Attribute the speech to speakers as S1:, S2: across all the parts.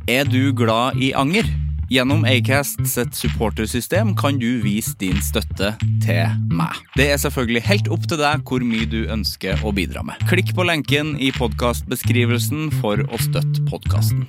S1: du glad I anger? Gjennom Acast sitt supportersystem kan du vise din støtte til meg. Det selvfølgelig helt opp til deg hvor mye du ønsker å bidra med. Klikk på lenken I podcastbeskrivelsen for å støtte podcasten.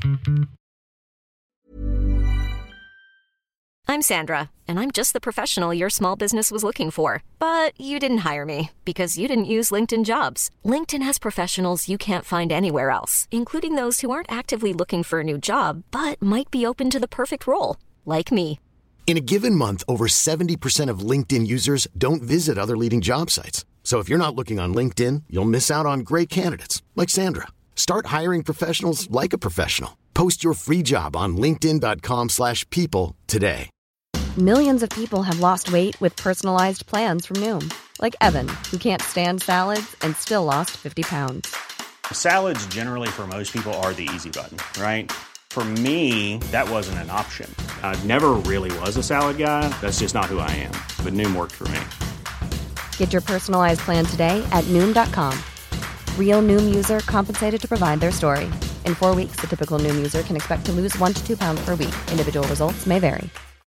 S2: I'm Sandra, and I'm just the professional your small business was looking for. But you didn't hire me because you didn't use LinkedIn Jobs. LinkedIn has professionals you can't find anywhere else, including those who aren't actively looking for a new job, but might be open to the perfect role, like me.
S3: In a given month, over 70% of LinkedIn users don't visit other leading job sites. So if you're not looking on LinkedIn, you'll miss out on great candidates, like Sandra. Start hiring professionals like a professional. Post your free job on linkedin.com/people today.
S4: Millions of people have lost weight with personalized plans from Noom. Like Evan, who can't stand salads and still lost 50 pounds.
S5: Salads generally for most people are the easy button, right? For me, that wasn't an option. I never really was a salad guy. That's just not who I am. But Noom worked for me.
S4: Get your personalized plan today at Noom.com. Real Noom user compensated to provide their story. In 4 weeks, the typical Noom user can expect to lose 1 to 2 pounds per week. Individual results may vary.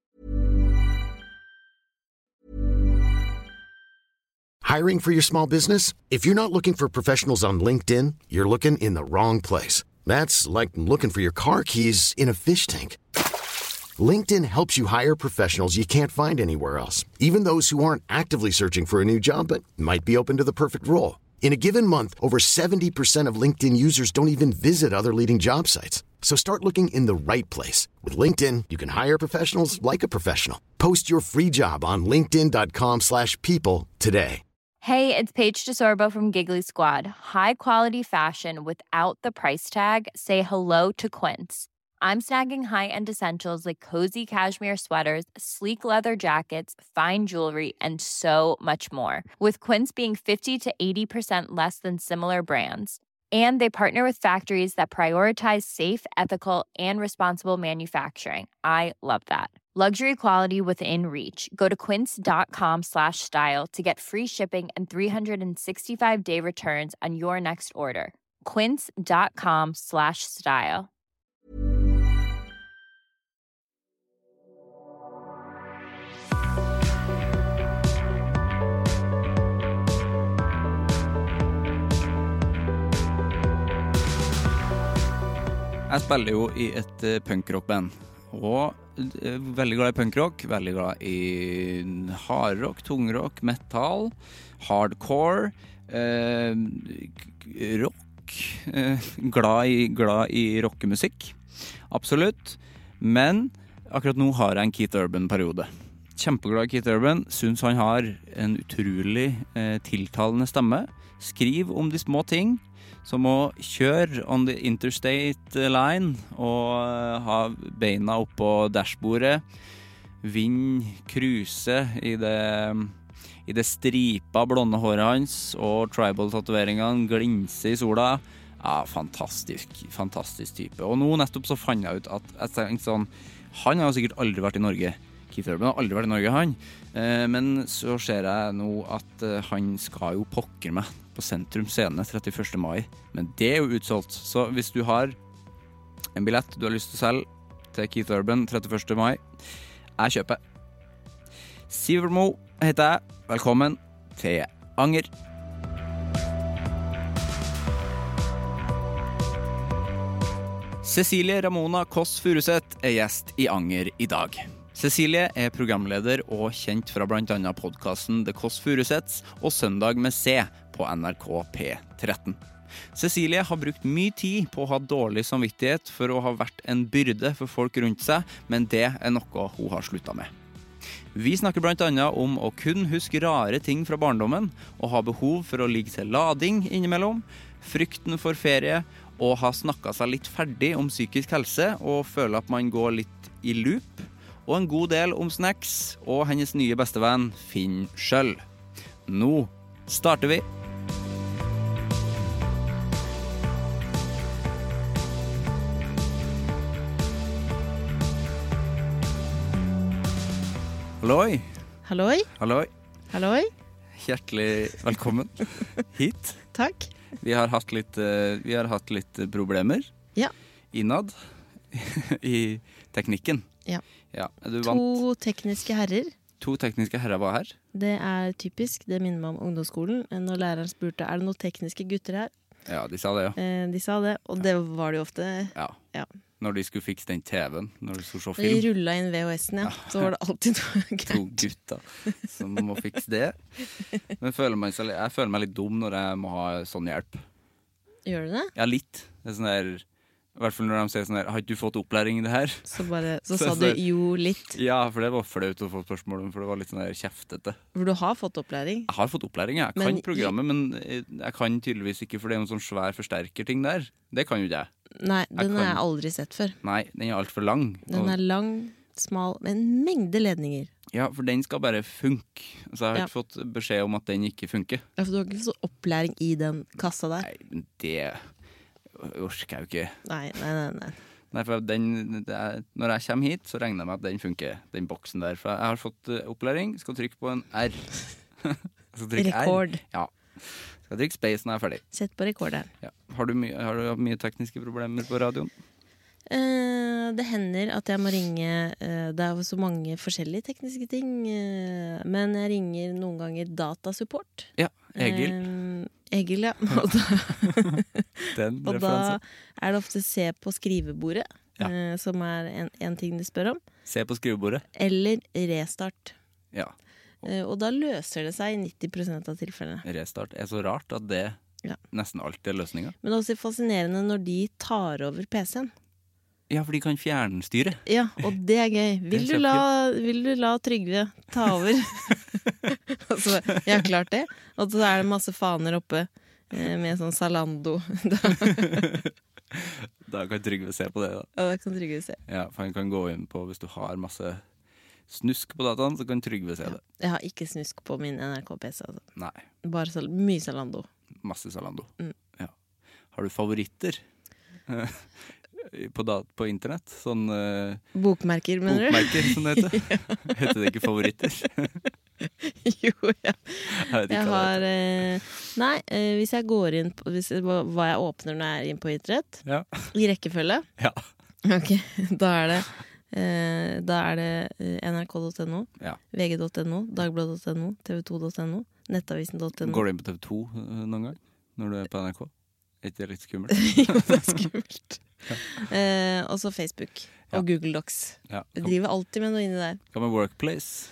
S3: Hiring for your small business? If you're not looking for professionals on LinkedIn, you're looking in the wrong place. That's like looking for your car keys in a fish tank. LinkedIn helps you hire professionals you can't find anywhere else, even those who aren't actively searching for a new job but might be open to the perfect role. In a given month, over 70% of LinkedIn users don't even visit other leading job sites. So start looking in the right place. With LinkedIn, you can hire professionals like a professional. Post your free job on linkedin.com/people today.
S6: Hey, it's Paige DeSorbo from Giggly Squad. High quality fashion without the price tag. Say hello to Quince. I'm snagging high-end essentials like cozy cashmere sweaters, sleek leather jackets, fine jewelry, and so much more. With Quince being 50 to 80% less than similar brands. And they partner with factories that prioritize safe, ethical, and responsible manufacturing. I love that. Luxury quality within reach. Go to quince.com/style to get free shipping and 365-day returns on your next order. Quince.com/style.
S1: Jeg spiller jo I et punkrockband, og veldig glad I punkrock, veldig glad I hardrock, tungrock, metal, hardcore, rock, glad I rockemusikk, absolutt, men akkurat nå har jeg en Keith Urban-periode. Kjempeglad I Keith Urban, synes han har en utrolig tiltalende stemme, skriv om de små ting, som å kjøre on the interstate line og ha beina opp på dashbordet, cruise I det stripa blonde håret hans og tribal-tatoveringene glinse I sola. Ja, fantastisk type. Og nå nettopp så fant jeg ut at jeg tenkte sånn, han har jo sikkert aldri vært I Norge. Keith Urban har aldri vært I Norge, han. Men så ser jeg nå at han skal jo pokker meg på Sentrum Scene 31. mai. Men det jo utsolgt. Så hvis du har en billett du har lyst til å selge til Keith Urban 31. mai, jeg kjøper. Sivermo heter jeg. Velkommen til Anger. Cecilie Ramona Kåss Furuseth gjest I Anger I dag. Cecilie programleder og kjent fra blant annet podcasten The Kåss Furuseths og Søndag med C på NRK P13. Cecilie har brukt mye tid på å ha dårlig samvittighet for å ha vært en byrde for folk rundt seg, men det noe hun har sluttet med. Vi snakker blant annet om å kun huske rare ting fra barndommen, og ha behov for å ligge til lading innimellom, frykten for ferie, og ha snakket seg litt ferdig om psykisk helse, og føle at man går litt I loop, og en god del om snacks, og hennes nye bestevenn Finn Schjøll. Nå starter vi! Halloi.
S7: Halloi.
S1: Halloi.
S7: Halloi.
S1: Hjertelig velkommen hit.
S7: Takk.
S1: Vi har hatt litt problemer.
S7: Ja.
S1: Innad i teknikken.
S7: Ja.
S1: Ja. Er du vant?
S7: 2 tekniske herrer.
S1: 2 tekniske herrer var her.
S7: Det typisk, det minner meg om ungdomsskolen. Når læreren spurte, det noen tekniske gutter her?
S1: Ja, de sa det, ja.
S7: De sa det, og det var det jo ofte.
S1: Ja.
S7: Ja.
S1: Når de skulle fikse den TV-en, når de skulle se
S7: De
S1: film.
S7: rullet inn VHS-en, ja. Så var det alltid noe
S1: 2
S7: gærent.
S1: gutter som må fikse det. Men jeg føler meg litt dum når jeg må ha sånn hjelp.
S7: Gjør du det?
S1: Ja, litt. Det sånn der, i hvert fall når de sier sånn der, har ikke du fått opplæring i det her?
S7: Så sa du jo litt.
S1: Ja, for det var flaut å få spørsmål om, for det var litt sånn der kjeftete.
S7: For du har fått opplæring.
S1: Jeg har fått opplæring, jeg kan programmet, men jeg kan tydeligvis ikke, for det en sånn svær forsterkerting der. Det kan jo ikke jeg.
S7: Nei, den har jeg aldri sett før.
S1: Nei, den alt for lang.
S7: Den lang, smal, med en mengde ledninger.
S1: Ja, for den skal bare funke. Så jeg har ikke fått beskjed om at den ikke funker.
S7: Ja, for du har ikke fått opplæring i den kassa der.
S1: Nei, men det orker jeg jo ikke.
S7: Nei.
S1: For når jeg kommer hit, så regner jeg med at den funker, den boksen der. For jeg har fått opplæring, skal trykke på en R.
S7: Rekord.
S1: Ja. Skal trykke space når jeg er ferdig.
S7: Sett på rekorderen.
S1: Ja. Har du hatt mye tekniske problemer på radioen?
S7: Det hender at jeg må ringe. Det jo så mange forskjellige tekniske ting. Men jeg ringer noen ganger datasupport.
S1: Ja, Egil.
S7: Egil, ja. Og da det ofte se på skrivebordet, som en ting de spør om.
S1: Se på skrivebordet.
S7: Eller restart.
S1: Ja.
S7: Og da løser det seg i 90% av tilfellene.
S1: Restart så rart at det nesten alltid løsningen.
S7: Men det også fascinerende når de tar over PC-en.
S1: Ja, for de kan fjernstyre.
S7: Ja, og det gøy. Vil du la Trygve ta over? Altså, ja, klart det. Og så det masse faner oppe med sånn Zalando.
S1: Da kan Trygve se på det, da.
S7: Ja, da kan Trygve se.
S1: Ja, for han kan gå inn på, hvis du har masse snusk på dataen, så kan Trygve se det.
S7: Jeg har ikke snusk på min NRK-PC, altså.
S1: Nei.
S7: Bare mye Zalando.
S1: Masse Zalando. Ja. Har du favoritter? På internett? Sånn
S7: bokmerker, mener du?
S1: Bokmerker, som det heter. Heter det ikke favoritter?
S7: Jo, ja. Jeg har nei, hvis jeg går inn på hva jeg åpner når jeg inn på internett, i rekkefølge.
S1: Ja.
S7: Ok, da det nrk.no, vg.no, dagbladet.no, tv2.no, nettavisen.no.
S1: Går du inn på TV2 noen gang når du på NRK? Er ikke det litt skummelt?
S7: Jo, det skummelt. Og så Facebook og Google Docs. Jeg driver alltid med noe inni der.
S1: Hva med Workplace?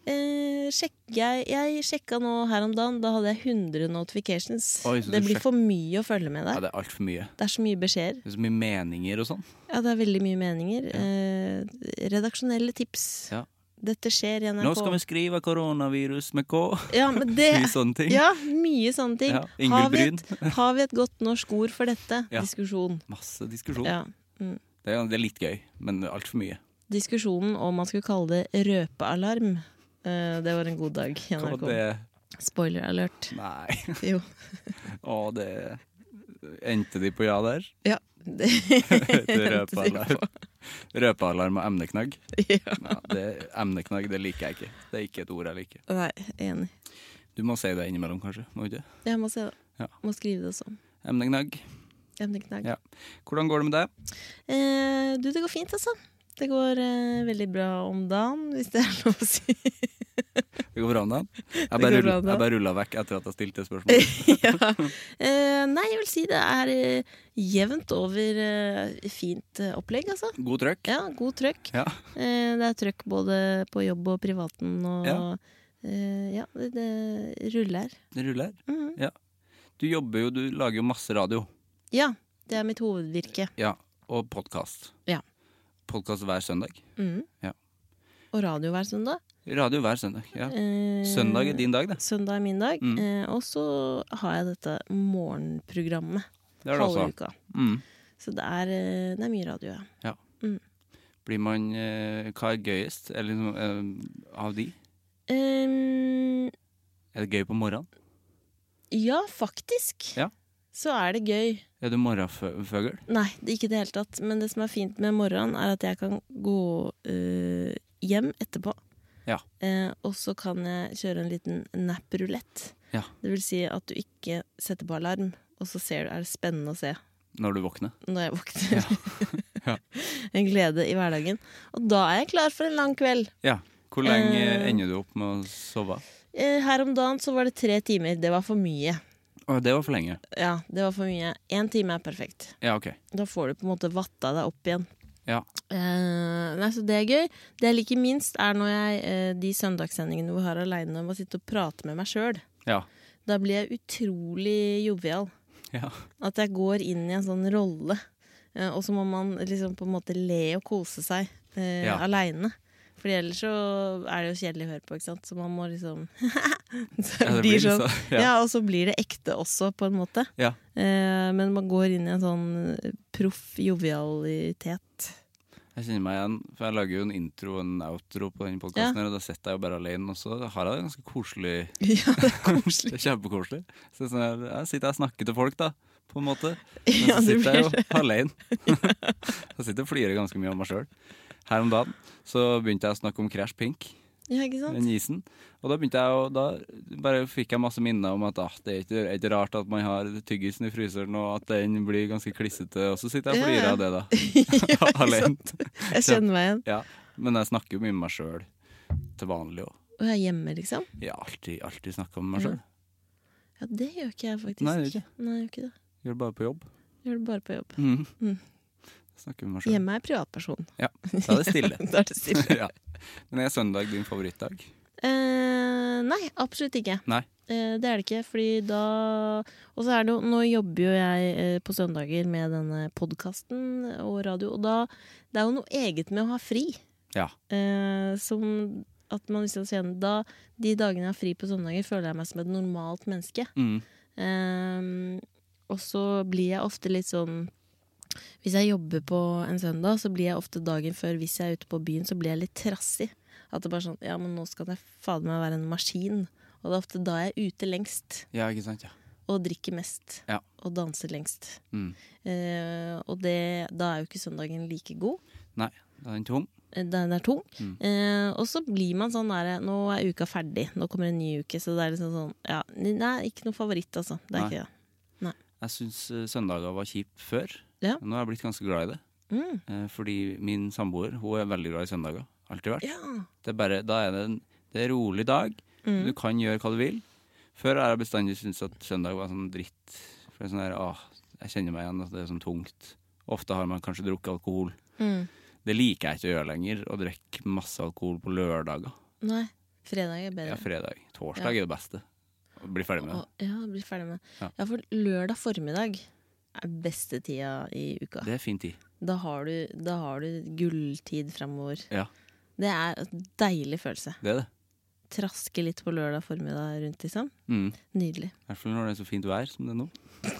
S7: Jeg sjekka nå her om dagen. Da hadde jeg 100 notifications. Det blir for mye å følge med der.
S1: Ja, det alt for mye.
S7: Det så mye beskjeder.
S1: Det så mye meninger og sånn.
S7: Ja, det veldig mye meninger. Redaksjonelle tips.
S1: Ja.
S7: Dette skjer i NRK.
S1: Nå skal vi skrive koronavirus med K.
S7: Ja, men det
S1: mye sånne ting.
S7: Ja, mye sånne ting.
S1: Ja, Ingvild Bryn.
S7: Har vi et godt norsk ord for dette? Ja. Diskusjon.
S1: Masse diskusjon.
S7: Ja.
S1: Det er litt gøy, men alt for mye.
S7: Diskusjonen om man skulle kalle det røpealarm. Det var en god dag i NRK.
S1: Hva det?
S7: Spoiler alert.
S1: Nei.
S7: Jo.
S1: Det endte de på ja der?
S7: Ja. Det
S1: røpealarm. Røpealarm og emneknagg.
S7: Ja.
S1: Emneknagg, det liker jeg ikke. Det er ikke et ord jeg liker.
S7: Nei, enig.
S1: Du må si det innimellom, kanskje? Må du ikke?
S7: Jeg må si det.
S1: Ja.
S7: Må skrive det sånn.
S1: Emneknagg.
S7: Ja.
S1: Hvordan går det med deg?
S7: Det går fint, altså. Det går veldig bra om dagen, hvis det lov å si.
S1: Det går bra om dagen? Jeg bare rullet vekk etter at jeg stilte spørsmål.
S7: Ja. Nei, jeg vil si det jevnt over fint opplegg, altså.
S1: God trøkk?
S7: Ja, god trøkk.
S1: Ja.
S7: Det trøkk både på jobb og privaten, og det ruller.
S1: Det ruller? Ja. Du lager jo masse radio.
S7: Ja, det mitt hovedvirke.
S1: Ja, og podcast.
S7: Ja.
S1: Podcast hver søndag. Ja.
S7: Og radio hver søndag.
S1: Radio hver søndag, ja. Søndag din dag, det.
S7: Søndag min dag. Og så har jeg dette morgenprogrammet.
S1: Det det også.
S7: Halve uka. Så det mye radio,
S1: ja. Blir man hva gøyest av de? Det gøy på morgenen?
S7: Ja, faktisk.
S1: Ja.
S7: Så det gøy.
S1: Er du morgenføgel?
S7: Nei, det ikke det helt tatt. Men det som fint med morgenen at jeg kan gå hjem etterpå.
S1: Ja.
S7: Og så kan jeg kjøre en liten nap-rulett.
S1: Ja.
S7: Det vil si at du ikke setter på alarm, og så det spennende å se.
S1: Når du våkner?
S7: Når jeg våkner.
S1: Ja.
S7: en glede i hverdagen. Og da er jeg klar for en lang kveld.
S1: Ja. Hvor lenge ender du opp med å sove?
S7: Her om dagen så var det 3 timer. Det var for mye.
S1: Det var for lenge.
S7: Ja, det var for mye. 1 time er perfekt.
S1: Ja, ok.
S7: Da får du på en måte vatta deg opp igjen.
S1: Ja.
S7: Nei, så det er gøy. Det jeg liker minst er når jeg de søndagssendingene hvor jeg har alene må sitte og prate med meg selv.
S1: Ja.
S7: Da blir jeg utrolig jovial.
S1: Ja.
S7: At jeg går inn i en sånn rolle. Og så må man liksom på en måte le og kose seg alene. Fordi ellers så er det jo kjedelig å høre på, ikke sant? Så man må liksom så det blir sånn, og så blir det ekte også på en måte. Ja. Men man går inn i en sånn proff jovialitet.
S1: Jeg kjenner meg igjen, for jeg lager jo en intro og en outro på den podcasten her, og da setter jeg jo bare alene, og så har jeg det ganske koselig. Ja, det er koselig. Det er kjempekoselig. Så sånn jeg sitter og snakker til folk da, på en måte. Men så sitter jeg jo alene. Så sitter jeg og flirer ganske mye om meg selv. Her om dagen så begynte jeg å snakke om Crash Pink.
S7: Ja, ikke sant?
S1: Den isen. Og da begynte jeg da bare fikk jeg masse minner om at det er ikke rart at man har tyggisen i fryseren, og at den blir ganske klissete, og så sitter jeg og flirer av det da.
S7: Ja, alene. Jeg kjenner meg igjen.
S1: Ja, men jeg snakker jo mye med meg selv til vanlig også.
S7: Og jeg er hjemme, liksom?
S1: Ja, alltid snakket med meg selv.
S7: Ja, det gjør ikke jeg faktisk.
S1: Nei, det gjør ikke.
S7: Nei, jeg gjør ikke det.
S1: Gjør det bare på jobb.
S7: Gjør det bare på jobb.
S1: Snakker med meg selv.
S7: Hjemme er privatperson.
S1: Ja, da er det stille.
S7: Da er det stille.
S1: Ja. Men er søndag din favorittdag?
S7: Nei, absolutt ikke.
S1: Nei.
S7: Det er det ikke, fordi da... Og så er det jo, nå jobber jo jeg på søndager med denne podcasten og radio, og da, det er jo noe eget med å ha fri. Ja. Som at man liksom sier, da, de dagene jeg har fri på søndager, føler jeg meg som et normalt menneske. Og så blir jeg ofte litt sånn... Hvis jeg jobber på en søndag, så blir jeg ofte dagen før, hvis jeg er ute på byen, så blir jeg litt trassig. At det bare sånn, ja, men nå skal det fader meg være en maskin. Og det er ofte da jeg er ute lengst. Ja, ikke sant, ja. Og drikker mest. Ja. Og danser lengst. Og da er jo ikke søndagen like god. Nei, da er den tung. Den er tung. Og så blir man sånn der, nå er uka ferdig. Nå kommer en ny uke, så det er liksom sånn, ja, nei, ikke noe favoritt, altså. Det er ikke det. Nei. Jeg synes søndager var kjipt før. Ja. Nå har jeg blitt ganske glad i det. Fordi min samboer, hun er veldig glad i søndager. Alltid vært. Ja. Det er bare, da er det en rolig dag. Du kan gjøre hva du vil. Før har jeg bestandig syntes at søndag var sånn dritt. For det er sånn der, jeg kjenner meg igjen at det er sånn tungt. Ofte har man kanskje drukket alkohol. Det liker jeg ikke å gjøre lenger, å drikke masse alkohol på lørdager. Nei, fredag er bedre. Ja, fredag. Torsdag er det beste. Bli ferdig med det. Ja, bli ferdig med det. Ja, for lørdag formiddag er beste tida i uka. Det er fin tid. Da har du gulltid fremover. Ja. Det er en deilig følelse. Det er det. Traske litt på lørdag formiddag rundt, liksom. Nydelig. I hvert fall når det er så fint vær som det er nå.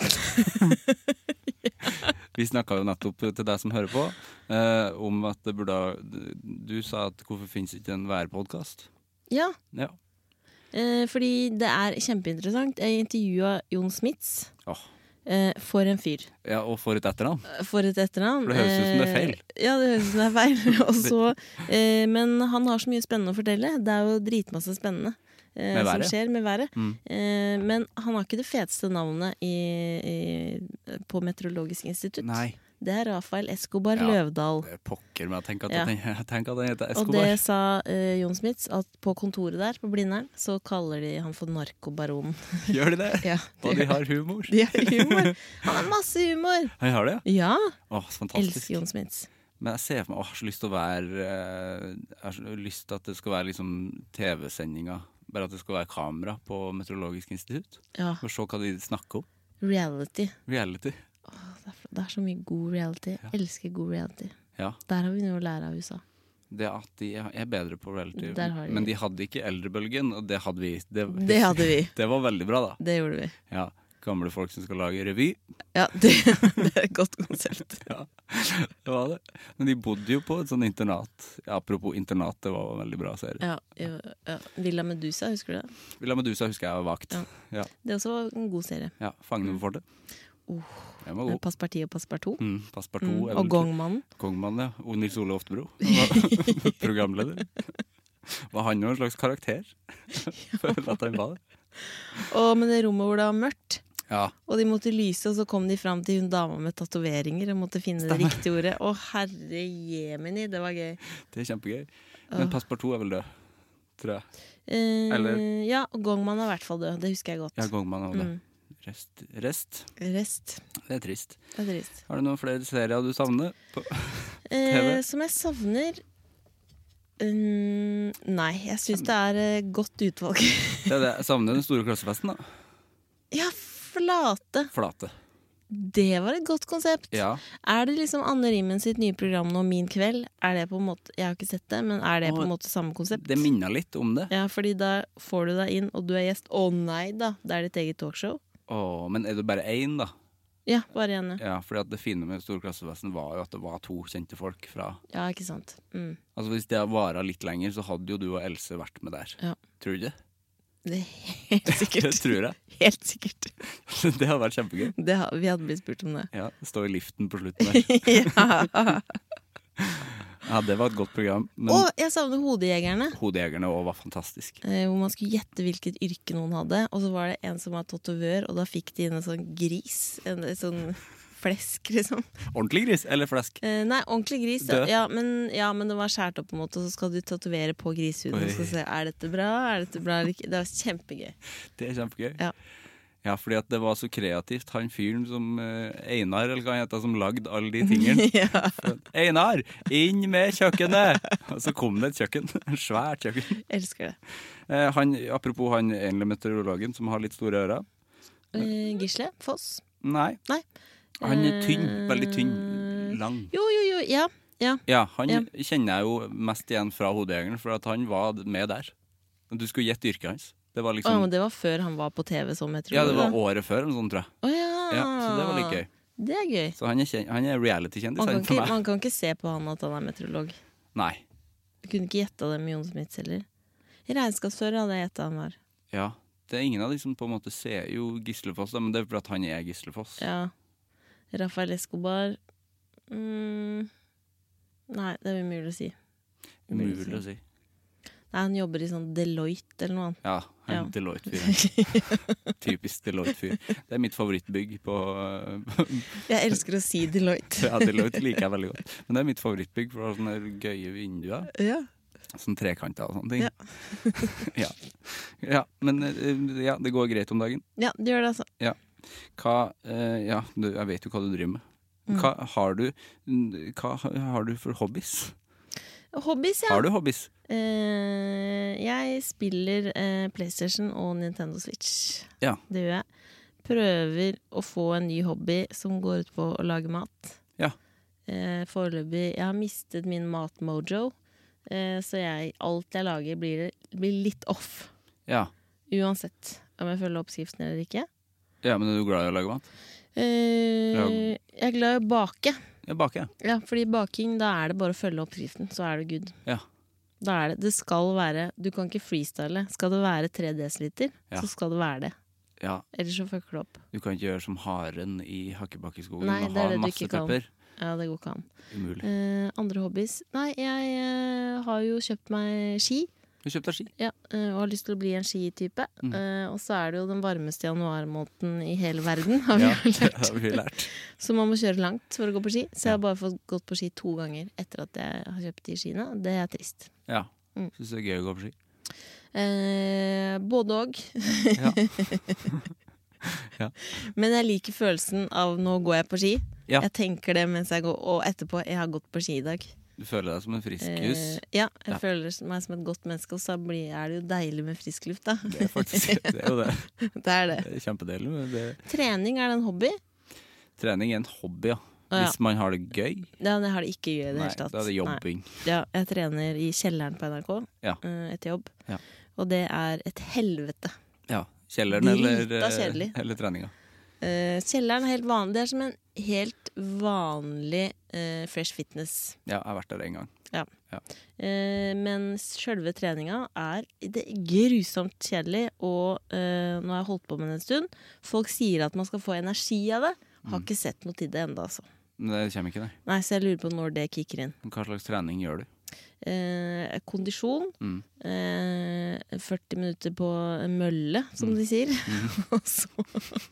S7: Vi snakket jo nettopp til deg som hører på, om at det burde... Du sa at hvorfor finnes ikke en værpodcast? Ja. Ja. Fordi det er kjempeinteressant. Jeg intervjuet Jon Smits. For en fyr. Ja, og for et etternavn. For et etternavn. For det høres ut som det er feil. Ja, det høres ut som det er feil. Også, men han har så mye spennende å fortelle. Det er jo dritmasse spennende som skjer med været. Men han har ikke det feteste navnet på Meteorologisk institutt. Nei. Det er Rafael Escobar Løvdahl. Det er pokker med å tenke at han heter Escobar. Og det sa Jon Smits, at på kontoret der, på Blindern, så kaller de han for narkobaron. Gjør de det? Ja. Og de har humor. De har humor. Han har masse humor. Han har det? Ja. Åh, fantastisk. Elsker Jon Smits. Men jeg ser for meg, jeg har så lyst til å være, jeg har så lyst til at det skal være liksom TV-sendinger, bare at det skal være kamera på Meteorologisk institutt. Ja. For å se hva de snakker om. Reality. Det er så mye god reality. Jeg elsker god reality. Ja. Der har vi noe å lære av USA. Det at de er bedre på reality. Men de hadde ikke eldrebølgen, og det hadde vi. Det hadde vi. Det var veldig bra da. Det gjorde vi. Ja, gamle folk som skal lage revy. Ja, det er et godt konsept. Ja, det var det. Men de bodde jo på et sånn internat. Ja, apropos internat, det var en veldig bra serie. Ja. Villa Medusa, husker du det? Villa Medusa husker jeg var vakt. Ja. Det også var en god serie. Ja, Fangene på fortet. Passparti og Passparto. Og Gongmannen. Gongmannen, ja. Og Nils Ole Oftebro. Programleder. Var han jo en slags karakter? Føler at han var det. Og med det rommet hvor det var mørkt,
S1: Ja.
S8: Og de måtte lyse, og så kom de fram til hun dama med tatoveringer og måtte finne det riktige ordet. Å, herre jemini, det var gøy.
S1: Det kjempegøy. Men Passepartout vel død, tror jeg.
S8: Eller? Ja, og Gongman i hvert fall død, det husker jeg godt.
S1: Ja, Gongman død. Rest. Det trist. Har du noen flere serier du savner på TV?
S8: Som jeg savner... nei, jeg synes det godt utvalg.
S1: Jeg savner den store klassefesten, da.
S8: Ja, Flate. Det var et godt konsept.
S1: Ja.
S8: Det liksom Anne Rimmen sitt nye program nå, Min kveld? Det på en måte, jeg har ikke sett det, men det på en måte samme konsept?
S1: Det minner litt om det.
S8: Ja, fordi da får du deg inn, og du gjest. Nei da, det ditt eget talkshow.
S1: Men det bare én, da?
S8: Ja, bare en.
S1: Ja, fordi at det fine med store klassefesten var jo at det var 2 kjente folk fra...
S8: Ja, ikke sant.
S1: Altså hvis det varet litt lenger, så hadde jo du og Else vært med der.
S8: Ja.
S1: Tror du det?
S8: Det helt sikkert.
S1: Det tror jeg.
S8: Helt sikkert.
S1: Det hadde vært kjempegøy.
S8: Vi hadde blitt spurt om det.
S1: Ja, det står i liften på slutten der. Ja, det var et godt program.
S8: Men jeg savner Hodejegerne.
S1: Hodejegerne også var fantastisk.
S8: Hvor man skulle gjette hvilket yrke noen hadde. Og så var det en som var tatovør, og da fikk de inn en sånn gris. En sånn flesk, liksom.
S1: Ordentlig gris, eller flesk?
S8: Nei, ordentlig gris. Ja, men det var skjært opp på en måte, og så skal du tatovere på grishuden og så se, dette bra? Dette bra? Det var kjempegøy.
S1: Det kjempegøy.
S8: Ja,
S1: fordi at det var så kreativt. Han fyren som Einar, eller hva han heter, som lagde alle de tingene.
S8: Ja.
S1: Einar, inn med kjøkkenet! Og så kom det et kjøkken. En svært kjøkken.
S8: Jeg elsker det.
S1: Apropos han enlige meteorologen som har litt store ører.
S8: Gisle Foss?
S1: Nei. Han tynn, veldig tynn, lang.
S8: Jo, ja.
S1: Ja, han kjenner jeg jo mest igjen fra Hodejegerne, for at han var med der. Du skulle gjette yrket hans. Det var liksom...
S8: men det var før han var på TV som meteorolog.
S1: Ja, det var året før, eller sånn, tror jeg.
S8: Ja,
S1: så det var litt gøy.
S8: Det gøy.
S1: Så han reality-kjendis.
S8: Man kan ikke se på han at han meteorolog.
S1: Nei.
S8: Du kunne ikke gjette det med Jon Smits heller. I regnskapsfører hadde jeg gjettet han var.
S1: Ja, det ingen av de som på en måte ser jo Gislefoss, men det for at han Gislefoss.
S8: Ja. Rafael Escobar. Nei, det umulig å si.
S1: Umulig å si.
S8: Nei, han jobber i sånn Deloitte eller noe annet.
S1: Ja, Deloitte-fyr. Typisk Deloitte-fyr. Det mitt favorittbygg på...
S8: Jeg elsker å si Deloitte.
S1: Ja, Deloitte liker jeg veldig godt. Men det mitt favorittbygg for sånne gøye vinduer.
S8: Ja.
S1: Sånn trekanter og sånne ting. Ja. Men det går greit om dagen.
S8: Ja, det gjør det altså.
S1: Ja. Jeg vet jo hva du driver med. Hva har du for hobbies?
S8: Hobbies, ja.
S1: Har du hobbies?
S8: Jeg spiller PlayStation og Nintendo Switch.
S1: Ja.
S8: Det gjør jeg. Prøver å få en ny hobby som går ut på å lage mat.
S1: Ja.
S8: Foreløpig, jeg har mistet min matmojo, så alt jeg lager blir litt off.
S1: Ja.
S8: Uansett om jeg følger oppskriften eller ikke.
S1: Ja, men er du glad i å lage mat?
S8: Jeg er glad i å bake.
S1: Bake?
S8: Ja, fordi baking, da det bare å følge oppskriften, så det good.
S1: Ja.
S8: Da det skal være, du kan ikke freestyle. Skal det være 3 desiliter, så skal det være det.
S1: Ja.
S8: Ellers så fucker det opp.
S1: Du kan ikke gjøre som haren i Hakkebakkeskogen.
S8: Nei,
S1: og
S8: det
S1: ha
S8: det
S1: masse pepper.
S8: Ja, det går ikke an.
S1: Umulig.
S8: Andre hobbies? Nei, jeg har jo kjøpt meg ski.
S1: Du kjøpte ski?
S8: Ja, og har lyst til å bli en skitype. Og så det jo den varmeste januarmåneden i hele verden, har vi lært. Så man må kjøre langt for å gå på ski. Så jeg har bare fått gått på ski 2 ganger etter at jeg har kjøpt de skiene. Det trist.
S1: Ja, synes det gøy å gå på ski?
S8: Både og. Ja. Men jeg liker følelsen av nå går jeg på ski. Ja. Jeg tenker det mens jeg går, og etterpå jeg har gått på ski i dag.
S1: Du føler deg som en friskus?
S8: Ja, jeg føler meg som et godt menneske, og så det jo deilig med frisk luft, da.
S1: Det faktisk, det jo det.
S8: Det det.
S1: Det kjempedeilig.
S8: Trening det en hobby?
S1: Trening en hobby, ja. Hvis man har det gøy.
S8: Ja, jeg har det ikke gøy i det hele tatt.
S1: Da det jobbing.
S8: Nei. Ja, jeg trener i kjelleren på NRK etter jobb, og det et helvete.
S1: Ja, kjelleren eller treninga?
S8: Kjelleren helt vanlig. Det som en helt vanlig fresh fitness.
S1: Ja, jeg har vært der en gang.
S8: Ja. Men selve treninga det grusomt kjedelig, og nå har jeg holdt på med det en stund. Folk sier at man skal få energi av det. Har ikke sett noe til det enda, altså.
S1: Det kommer ikke,
S8: Nei, så jeg lurer på når det kicker inn.
S1: Hva slags trening gjør du?
S8: Kondisjon 40 minutter på mølle, som de sier. Og så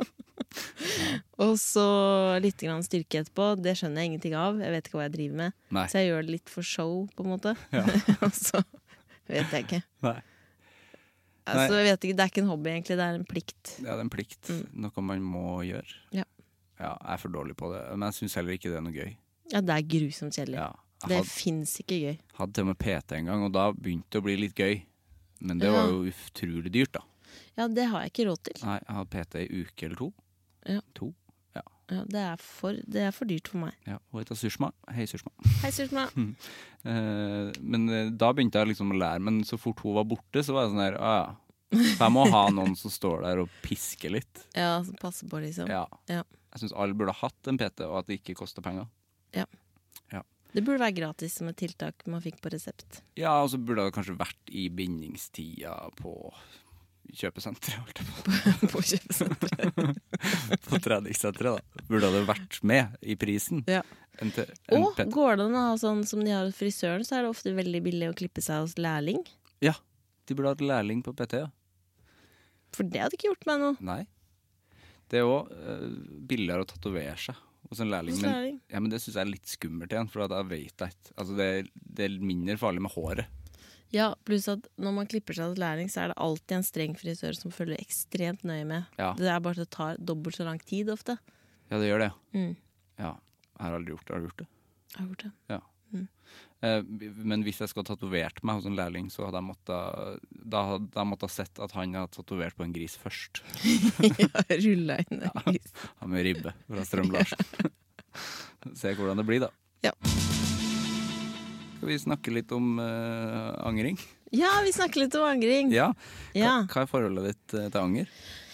S8: Og så litt grann styrke etterpå. Det skjønner jeg ingenting av. Jeg vet ikke hva jeg driver med.
S1: Nei.
S8: Så jeg gjør det litt for show, på en måte.
S1: Ja.
S8: Og så vet jeg ikke.
S1: Nei.
S8: Altså, jeg vet ikke, det er ikke en hobby egentlig, det er en plikt.
S1: Ja, det er en plikt. Noe man må gjøre.
S8: Ja.
S1: Ja, jeg er for dårlig på det, men jeg synes heller ikke det er noe gøy.
S8: Ja, det er grusomt kjedelig.
S1: Ja,
S8: det finnes ikke gøy.
S1: Hadde til og med PT en gang, og da begynte det å bli litt gøy. Men det var jo utrolig dyrt da.
S8: Ja, det har jeg ikke råd til.
S1: Nei, jeg hadde PT i uke eller 2.
S8: Ja.
S1: 2, ja.
S8: Ja, det er for dyrt for meg.
S1: Ja, og etter Sushma. Hei, Sushma.
S8: Hei, Sushma.
S1: Men da begynte jeg liksom å lære, men så fort hun var borte, så var jeg sånn her, ja. For jeg må ha noen som står der og pisker litt.
S8: Ja, som passer på liksom.
S1: Ja.
S8: Ja.
S1: Jeg synes alle burde ha hatt en PT, og at det ikke koster penger.
S8: Ja.
S1: Ja.
S8: Det burde være gratis som et tiltak man fikk på resept.
S1: Ja, og så burde det kanskje vært i bindingstida på kjøpesenteret, holdt jeg på.
S8: På kjøpesenteret.
S1: På treningssenteret da. Burde det vært med i prisen.
S8: Ja. Og går det an å ha sånn som de har hos frisøren, så er det ofte veldig billig å klippe seg hos lærling.
S1: Ja, de burde ha et lærling på PT, ja.
S8: For det hadde ikke gjort meg noe.
S1: Nei. Det er jo billigere å tatovere seg hos en lærling. Men det synes jeg er litt skummelt igjen, for jeg vet ikke. Altså det er mindre farlig med håret.
S8: Ja, pluss at når man klipper seg hos lærling, så er det alltid en streng frisør som følger ekstremt nøye med. Ja. Det er bare at det tar dobbelt så lang tid ofte. Ja, det gjør det. Ja, jeg har aldri gjort det. Har du gjort det? Jeg har gjort det. Ja. Men hvis jeg skulle ha tatovert meg hos en lærling, så hadde jeg måttet sett at han hadde tatovert på en gris først. Ja, rullet inn en gris.
S1: Ja, han med ribbe fra Strøm-Larsen. Se hvordan det blir da. Ja. Skal vi snakke litt om angring?
S8: Ja, vi snakker litt om angring.
S1: Ja. Hva er forholdet ditt til anger?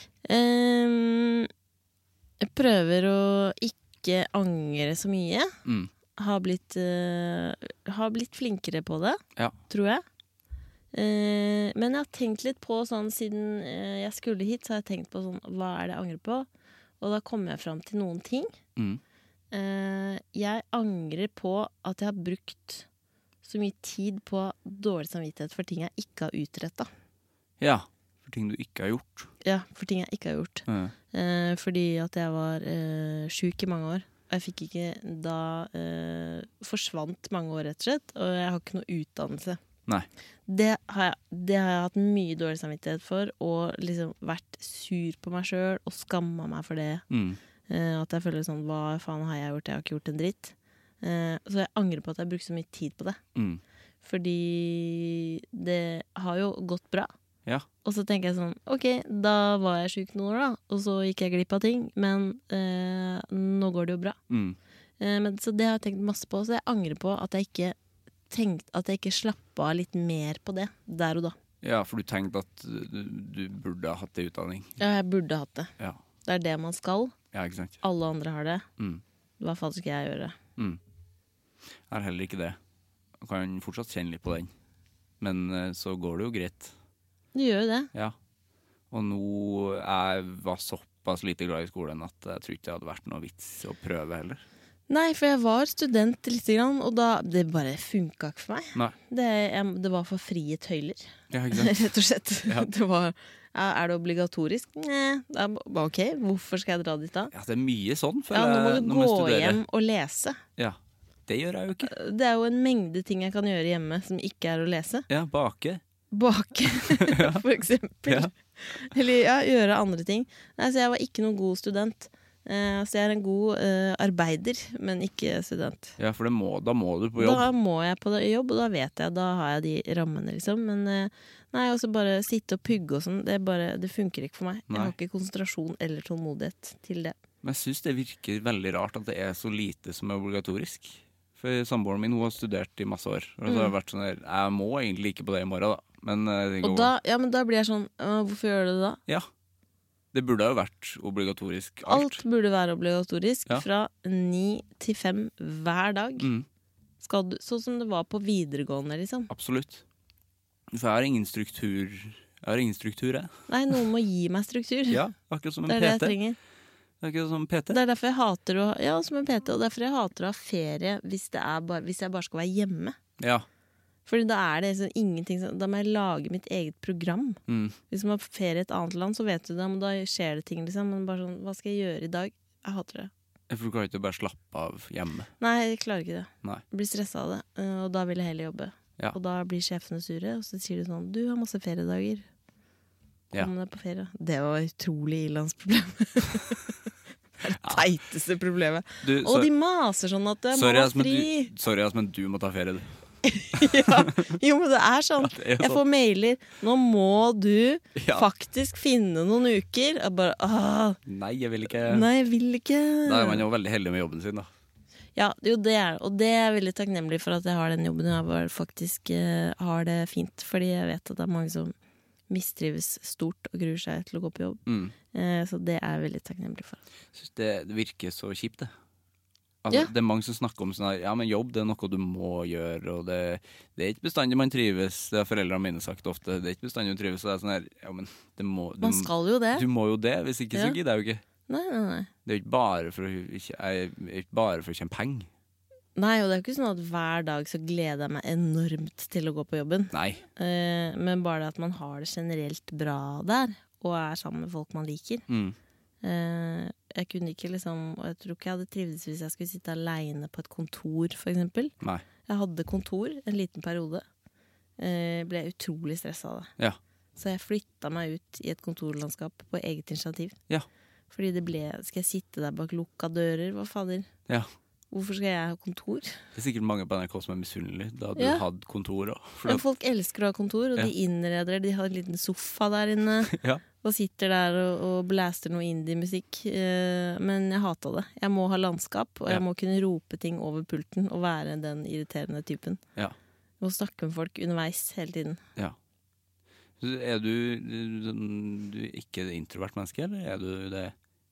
S8: Jeg prøver å ikke angre så mye. Har blitt flinkere på det, tror jeg. Men jeg har tenkt litt på sånn, siden jeg skulle hit, så har jeg tenkt på sånn, hva er det jeg angrer på? Og da kom jeg fram til noen ting. Jeg angrer på at jeg har brukt så mye tid på dårlig samvittighet for ting jeg ikke har utrettet. Ja, for ting du ikke har gjort. Ja, for ting jeg ikke har gjort. Fordi at jeg var syk i mange år. Jeg fikk ikke da forsvant mange år rett og slett, og jeg har ikke noe utdannelse. Nei. Det har jeg hatt mye dårlig samvittighet for, og liksom vært sur på meg selv og skammet meg for det. At jeg føler sånn, hva faen har jeg gjort? Jeg har ikke gjort en dritt. Så jeg angrer på at jeg brukte så mye tid på det. Fordi det har jo gått bra. Ja. Og så tenker jeg sånn, ok, da var jeg syk noen år da, og så gikk jeg glipp av ting, men nå går det jo bra. Men, så det har jeg tenkt masse på, så jeg angrer på at jeg ikke slappet av litt mer på det, der og da. Ja, for du tenkte at du burde ha hatt det i utdanning. Ja, jeg burde ha hatt det. Ja. Det er det man skal. Ja, ikke sant. Alle andre har det. I hvert fall skal jeg gjøre det. Jeg har heller ikke det. Jeg kan fortsatt kjenne litt på den. Men så går det jo greit. Du gjør jo det. Ja. Og nå jeg var såpass lite glad i skolen at jeg tror ikke det hadde vært noe vits å prøve heller. Nei, for jeg var student litt grann, og da, det bare funket ikke for meg. Nei. Det var for frie tøyler. Ja, ikke sant? Rett og slett. Ja. Det var, er det obligatorisk? Nei, ok, hvorfor skal jeg dra dit da? Ja, det er mye sånn. Ja, nå må du gå hjem og lese. Ja, det gjør jeg jo ikke. Det er jo en mengde ting jeg kan gjøre hjemme som ikke er å lese. Ja, bake, for eksempel. Ja. Eller gjøre andre ting. Nei, så jeg var ikke noen god student. Så jeg er en god arbeider, men ikke student. Ja, for da må du på jobb. Da må jeg på jobb, og da vet jeg, da har jeg de rammene liksom. Men nei, også bare sitte og pugge og sånn, det funker ikke for meg. Nei. Jeg har ikke konsentrasjon eller tålmodighet til det. Men jeg synes det virker veldig rart at det er så lite som er obligatorisk. For samboeren min, hun har studert i masse år. Og så har det vært sånn, jeg må egentlig ikke på det i morgen da. Men da blir jeg sånn, hvorfor gjør du det da? Ja, det burde jo vært obligatorisk. Alt burde være obligatorisk, fra 9 til 5 hver dag. Sånn som det var på videregående, liksom. Absolutt. For jeg har ingen struktur. Nei, noen må gi meg struktur. Ja, akkurat som en PT. Det er det jeg trenger. Det er ikke som PT. Det er derfor jeg hater som en PT, og derfor jeg hater å ha ferie hvis jeg bare skal være hjemme. Ja. Fordi da det sånn ingenting da må jeg lage mitt eget program. Hvis man har ferie i et annet land, så vet du det, men da skjer det ting, liksom. Men bare sånn, hva skal jeg gjøre i dag? Jeg hater det.
S1: For du kan ikke bare slappe av hjemme?
S8: Nei, jeg klarer ikke det.
S1: Nei.
S8: Jeg blir stresset av det, og da vil jeg heller jobbe. Ja. Og da blir sjefene sure, og så sier de sånn, du har masse feriedager. Kom deg på ferie. Det var utrolig ilandsproblem. Det teiteste problemet. Og de maser sånn at det må være fri.
S1: Sorry, men du må ta ferie, du.
S8: Ja, jo, men det sånn. Jeg får mailer. Nå må du faktisk finne noen uker. Jeg bare,
S1: Nei, jeg vil ikke. Da man jo veldig heldig med jobben sin, da.
S8: Ja, jo, det og det veldig takknemlig for at jeg har den jobben. Jeg bare faktisk har det fint, fordi jeg vet at det mange som mistrives stort og gruer seg til å gå på jobb. Så det jeg veldig takknemlig for.
S1: Jeg synes det virker så kjipt, det. Altså, det mange som snakker om sånn her, men jobb det noe du må gjøre, og det ikke bestandig man trives. Det har foreldrene mine sagt ofte. Det ikke bestandig man trives, så det sånn her, men det må,
S8: man skal jo det.
S1: Du må jo det, hvis ikke så gidder jeg jo ikke.
S8: Nei.
S1: Det ikke bare for å tjene penger.
S8: Nei, og det ikke sånn at hver dag så gleder jeg meg enormt til å gå på jobben.
S1: Nei.
S8: Men bare det at man har det generelt bra der, og sammen med folk man liker. Jeg kunne ikke liksom, og jeg tror ikke jeg hadde trivdes hvis jeg skulle sitte alene på et kontor, for eksempel.
S1: Nei.
S8: Jeg hadde kontor en liten periode. Ble utrolig stresset av det.
S1: Ja.
S8: Så jeg flyttet meg ut i et kontorlandskap på eget initiativ.
S1: Ja.
S8: Fordi skal jeg sitte der bak lukka dører? Hva fader?
S1: Ja.
S8: Hvorfor skal jeg ha kontor?
S1: Det sikkert mange på NRK som misunnelige da du hadde kontor også.
S8: Men folk elsker å ha kontor, og de innreder, de har en liten sofa der inne, og sitter der og blæster noe indie-musikk. Men jeg hater det. Jeg må ha landskap, og jeg må kunne rope ting over pulten og være den irriterende typen. Ja. Jeg må snakke med folk underveis hele tiden. Ja.
S1: Du ikke introvert menneske, eller du det?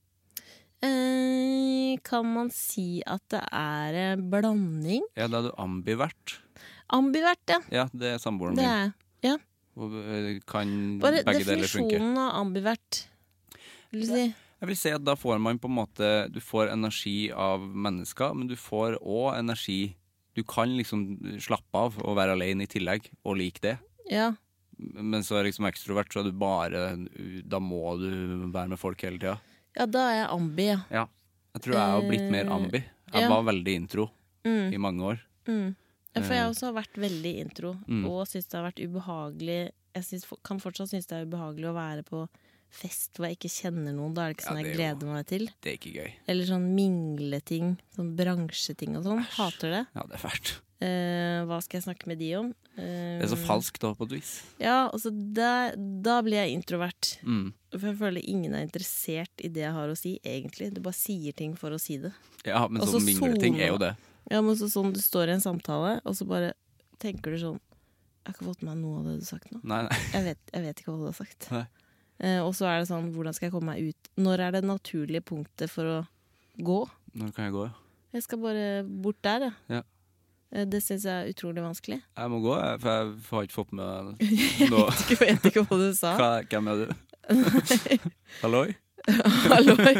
S8: Kan man si at det en blanding?
S1: Ja, da du ambivert.
S8: Ambivert, ja.
S1: Ja, det samboeren min.
S8: Ja.
S1: Og kan
S8: bare
S1: begge deler funke.
S8: Definisjonen av ambivert, vil du si?
S1: Jeg vil si at da får man på en måte, du får energi av mennesker, men du får også energi, du kan liksom slappe av og være alene i tillegg, og like det.
S8: Ja.
S1: Men så liksom ekstrovert, så da må du være med folk hele tiden.
S8: Ja, da jeg ambi, ja.
S1: Ja, jeg tror jeg har blitt mer ambi. Jeg var veldig intro i mange år.
S8: Ja, for jeg også har vært veldig intro, og synes det har vært ubehagelig. Kan fortsatt synes det ubehagelig å være på fest hvor jeg ikke kjenner noen. Da det ikke sånn jeg gleder meg til.
S1: Det ikke gøy.
S8: Eller sånn mingleting, sånn bransjeting og sånn. Hater det.
S1: Ja, det fælt.
S8: Hva skal jeg snakke med de om?
S1: Det så falskt da, på et vis.
S8: Ja, altså da blir jeg introvert. For jeg føler ingen interessert i det jeg har å si, egentlig. Du bare sier ting for å si det.
S1: Ja, men sånn mingleting jo det.
S8: Ja, men sånn du står i en samtale, og så bare tenker du sånn, jeg har ikke fått med noe av det du har sagt nå.
S1: Nei.
S8: Jeg vet ikke hva du har sagt.
S1: Nei.
S8: Og så det sånn, hvordan skal jeg komme meg ut? Når det naturlige punktet for å gå?
S1: Når kan jeg gå, ja?
S8: Jeg skal bare bort der,
S1: ja.
S8: Det synes jeg utrolig vanskelig.
S1: Jeg må gå, for jeg har ikke fått med noe.
S8: Jeg vet ikke hva du sa.
S1: Hvem du? Halloi?
S8: Halloi?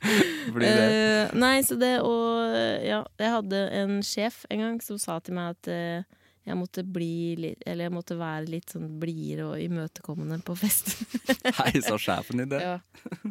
S8: Nei, så det ja, jeg hadde en sjef en gang som sa til meg at jeg måtte være litt sånn blidere og imøtekommende på fest.
S1: Hei, sa sjefen din det?
S8: Ja.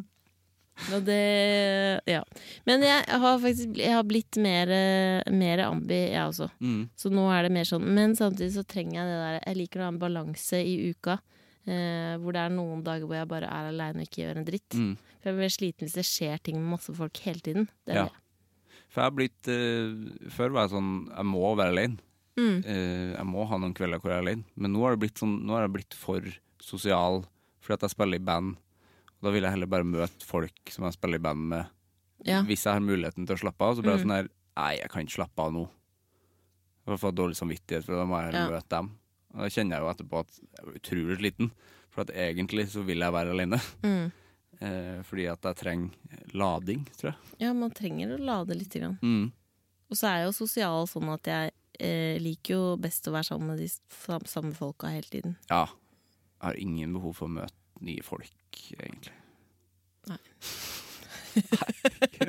S8: Og det, ja. Men jeg har blitt mer ambi, jeg også. Så nå det mer sånn. Men samtidig så trenger jeg det der. Jeg liker å ha en balanse i uka, hvor det noen dager hvor jeg bare alene og ikke gjør en dritt. For jeg blir sliten hvis det skjer ting med masse folk hele tiden. Det
S1: ja. For jeg har blitt før var jeg sånn, jeg må være alene. Jeg må ha noen kvelder hvor jeg alene. Men nå har det blitt sånn, nå har jeg blitt for sosial, fordi at jeg spiller i band. Da vil jeg heller bare møte folk som jeg spiller i band med. Ja. Hvis jeg har muligheten til å slappe av, så blir det sånn her, nei, jeg kan ikke slappe av nå. Jeg får dårlig samvittighet, for da må jeg møte dem. Og da kjenner jeg jo etterpå at jeg er utrolig sliten, for at egentlig så vil jeg være alene. Fordi at jeg trenger lading, tror jeg.
S8: Ja, man trenger å lade litt grann. Og så jeg jo sosial sånn at jeg liker jo best å være sammen med de samme folka hele tiden.
S1: Ja, jeg har ingen behov for å møte nye folk, egentlig.
S8: Nei.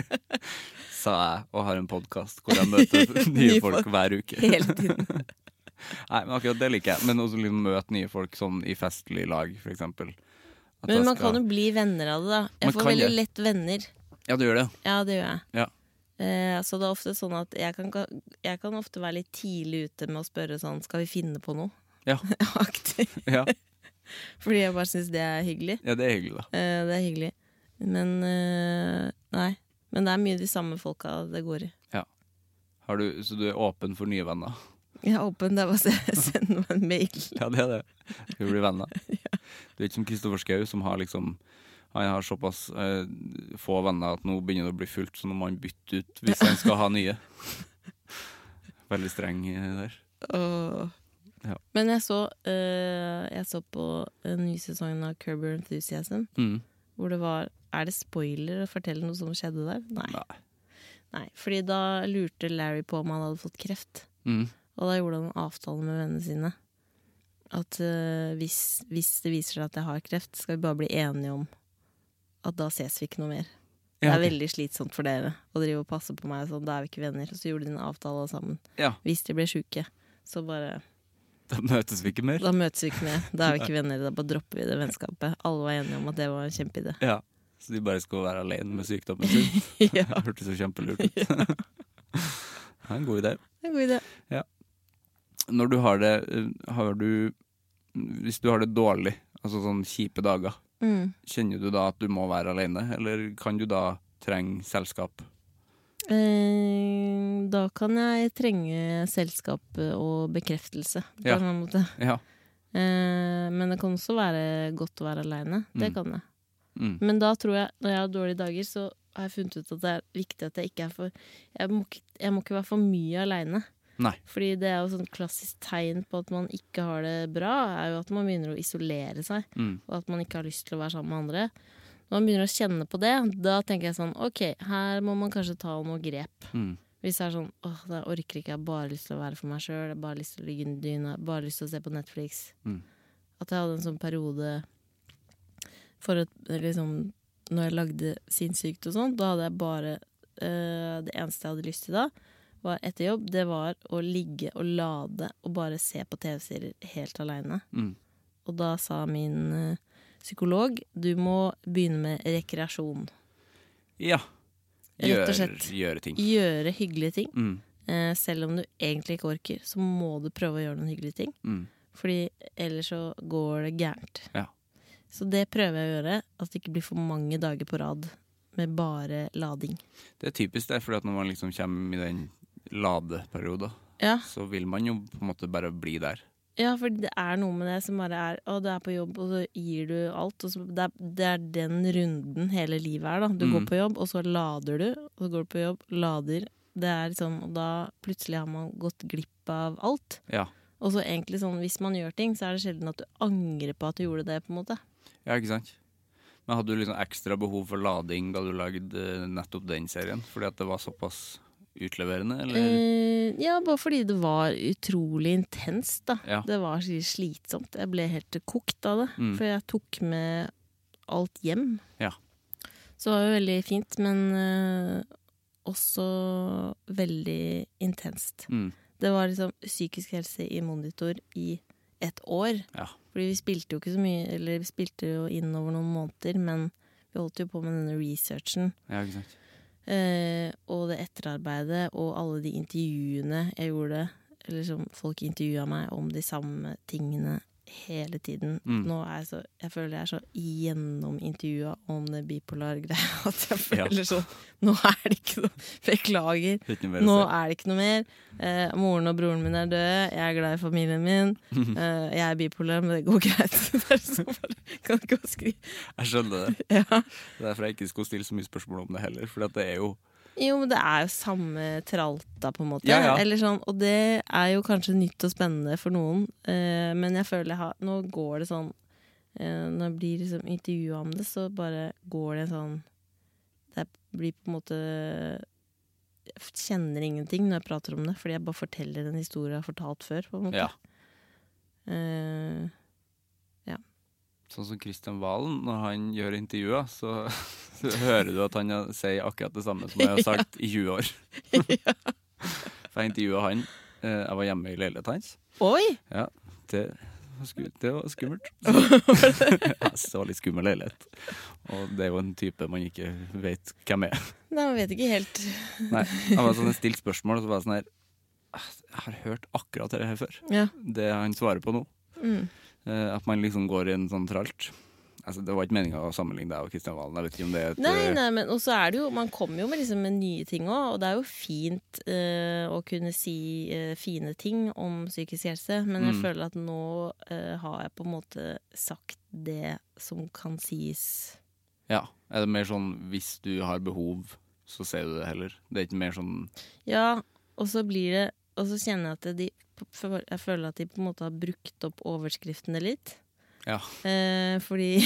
S1: Sa jeg, og har en podcast hvor jeg møter nye folk hver uke.
S8: Hele tiden.
S1: Nei, men akkurat det liker jeg. Men også liksom møte nye folk sånn i festlig lag, for eksempel.
S8: Men man kan jo bli venner av det, da. Jeg får veldig lett venner.
S1: Ja, du gjør det.
S8: Ja, det gjør jeg.
S1: Ja.
S8: Så det er ofte sånn at jeg kan ofte være litt tidlig ute med å spørre sånn, skal vi finne på noe?
S1: Ja.
S8: Aktig.
S1: Ja.
S8: Fordi jeg bare synes det er hyggelig.
S1: Ja, det er hyggelig da.
S8: Det er hyggelig. Men nei. Men det er mye de samme folka det går i.
S1: Ja. Så du er åpen for nye venner?
S8: Jeg er åpen, det er bare å sende meg en mail.
S1: Ja, det er det. Du blir venner. Ja. Du er ikke som Kristoffer Schau, som har liksom han har såpass få venner at nå begynner det å bli fullt, så nå må han bytte ut hvis han skal ha nye. Veldig streng der. Ja. Men jeg så på en ny sesong av Curb Your Enthusiasm, hvor det var, er det spoiler å fortelle noe som skjedde der? Nei, fordi da lurte Larry på om han hadde fått kreft. Og da gjorde han en avtale med vennene sine. At hvis det viser seg at jeg har kreft, skal vi bare bli enige om at da ses vi ikke noe mer. Det er veldig slitsomt for dere å drive og passe på meg, sånn, da er vi ikke venner. Og så gjorde de en avtale sammen. Ja. Hvis de ble syke, så bare... Da møtes vi ikke mer.
S8: Da er vi ikke venner, da bare dropper vi det vennskapet. Alle var enige om at det var en kjempeidé.
S1: Ja, så de bare skal være alene med sykdommen sin. Ja. Det hørtes så kjempelurt ut. Ja. Det er en god idé. Ja. Når du har det, hvis du har det dårlig, altså sånn kjipe dager, kjenner du da at du må være alene, eller kan du da trenge selskap?
S8: Da kan jeg trenge selskap og bekreftelse på en annen måte. Ja. Men det kan også være godt å være alene. Det kan jeg. Men da tror jeg, når jeg har dårlige dager, så har jeg funnet ut at det er viktig at jeg ikke er for... Jeg må ikke være for mye alene.
S1: Nei.
S8: Fordi det er jo sånn klassisk tegn på at man ikke har det bra, er jo at man begynner å isolere seg, og at man ikke har lyst til å være sammen med andre. Når man begynner å kjenne på det, da tenker jeg sånn, ok, her må man kanskje ta noe grep. Hvis det er sånn, jeg orker ikke, jeg har bare lyst til å være for meg selv, jeg har bare lyst til å ligge i dyna, bare lyst til å se på Netflix. At jeg hadde en sånn periode for at, liksom, når jeg lagde Sinnssykt og sånn, da hadde jeg bare, det eneste jeg hadde lyst til da, var etter jobb, det var å ligge og lade og bare se på TV-serier helt alene. Og da sa min psykolog, du må begynne med rekreasjon. Ja.
S1: Gjøre ting.
S8: Gjøre hyggelige ting. Selv om du egentlig ikke orker, så må du prøve å gjøre noen hyggelige ting. Fordi ellers så går det gærent. Ja. Så det prøver jeg å gjøre, at det ikke blir for mange dager på rad med bare lading. Det
S1: er typisk det, fordi at når man liksom kommer i den ladeperioden, så vil man jo på en måte bare bli der.
S8: Ja, for det er noe med det som bare er, du er på jobb, og så gir du alt, og så det er den runden hele livet er da. Du går på jobb, og så lader du, og så går du på jobb, lader. Det er liksom, og da plutselig har man gått glipp av alt. Ja. Og så egentlig sånn, hvis man gjør ting, så er det sjelden at du angrer på at du gjorde det, på en måte.
S1: Ja, ikke sant? Men hadde du liksom ekstra behov for lading da du lagde nettopp den serien? Fordi at det var såpass utleverende, eller?
S8: Ja, bare fordi det var utrolig intenst, da. Ja. Det var slitsomt. Jeg ble helt kokt av det, for jeg tok med alt hjem. Ja. Så det var jo veldig fint, men også veldig intenst. Det var liksom psykisk helse i monitor i et år. Ja. Fordi vi spilte jo ikke så mye, eller vi spilte jo inn over noen måneder, men vi holdt jo på med denne researchen. Ja, ikke sant. Og det etterarbeidet og alle de intervjuene jeg gjorde, eller som folk intervjuet meg om de samme tingene hele tiden. Nå er jeg føler jeg er så gjennom intervjuet om det bipolar greia at jeg føler sånn, nå er det ikke noe, beklager, nå er det ikke noe mer. Moren og broren min er døde, jeg er glad i familien min, jeg er bipolar, men det går greit. Det er så bare, kan ikke skrive.
S1: Jeg skjønner det. Ja. Det er derfor jeg ikke skal stille så mye spørsmål om det heller, for det er jo
S8: men det er jo samme tralta på en måte. Ja. Eller sånn, og det er jo kanskje nytt og spennende for noen, men jeg føler nå går det sånn, når jeg blir liksom intervjuet om det, så bare går det sånn, det blir på en måte, jeg kjenner ingenting når jeg prater om det, fordi jeg bare forteller en historie jeg har fortalt før, på en måte. Ja.
S1: Sånn som Kristian Valen, når han gjør intervjuer, så hører du at han sier akkurat det samme som jeg har sagt i 20 år. For jeg intervjuet han Jeg var hjemme i leiligheten hans.
S8: Oi!
S1: Ja, det var skummelt. Ja, så litt skummel leilighet. Og det er jo en type man ikke vet hvem er.
S8: Nei, man vet ikke helt.
S1: Nei, det var sånn et stilt spørsmål, og så var det sånn her, jeg har hørt akkurat det her før. Ja. Det han svarer på nå. At man liksom går i en sånn tralt. Altså, det var ikke meningen å sammenligne deg og Kristian Valen. Jeg vet ikke om det er et...
S8: Nei, men også er det jo, man kommer jo med, liksom, med nye ting også, og det er jo fint å kunne si fine ting om psykisk helse, men jeg føler at nå har jeg på en måte sagt det som kan sies. Ja,
S1: er det mer sånn, hvis du har behov, så ser du det heller? Det er ikke mer sånn...
S8: Ja, og så blir det, og så kjenner jeg at jeg føler at de på en måte har brukt opp overskriftene litt.
S1: Ja.
S8: Fordi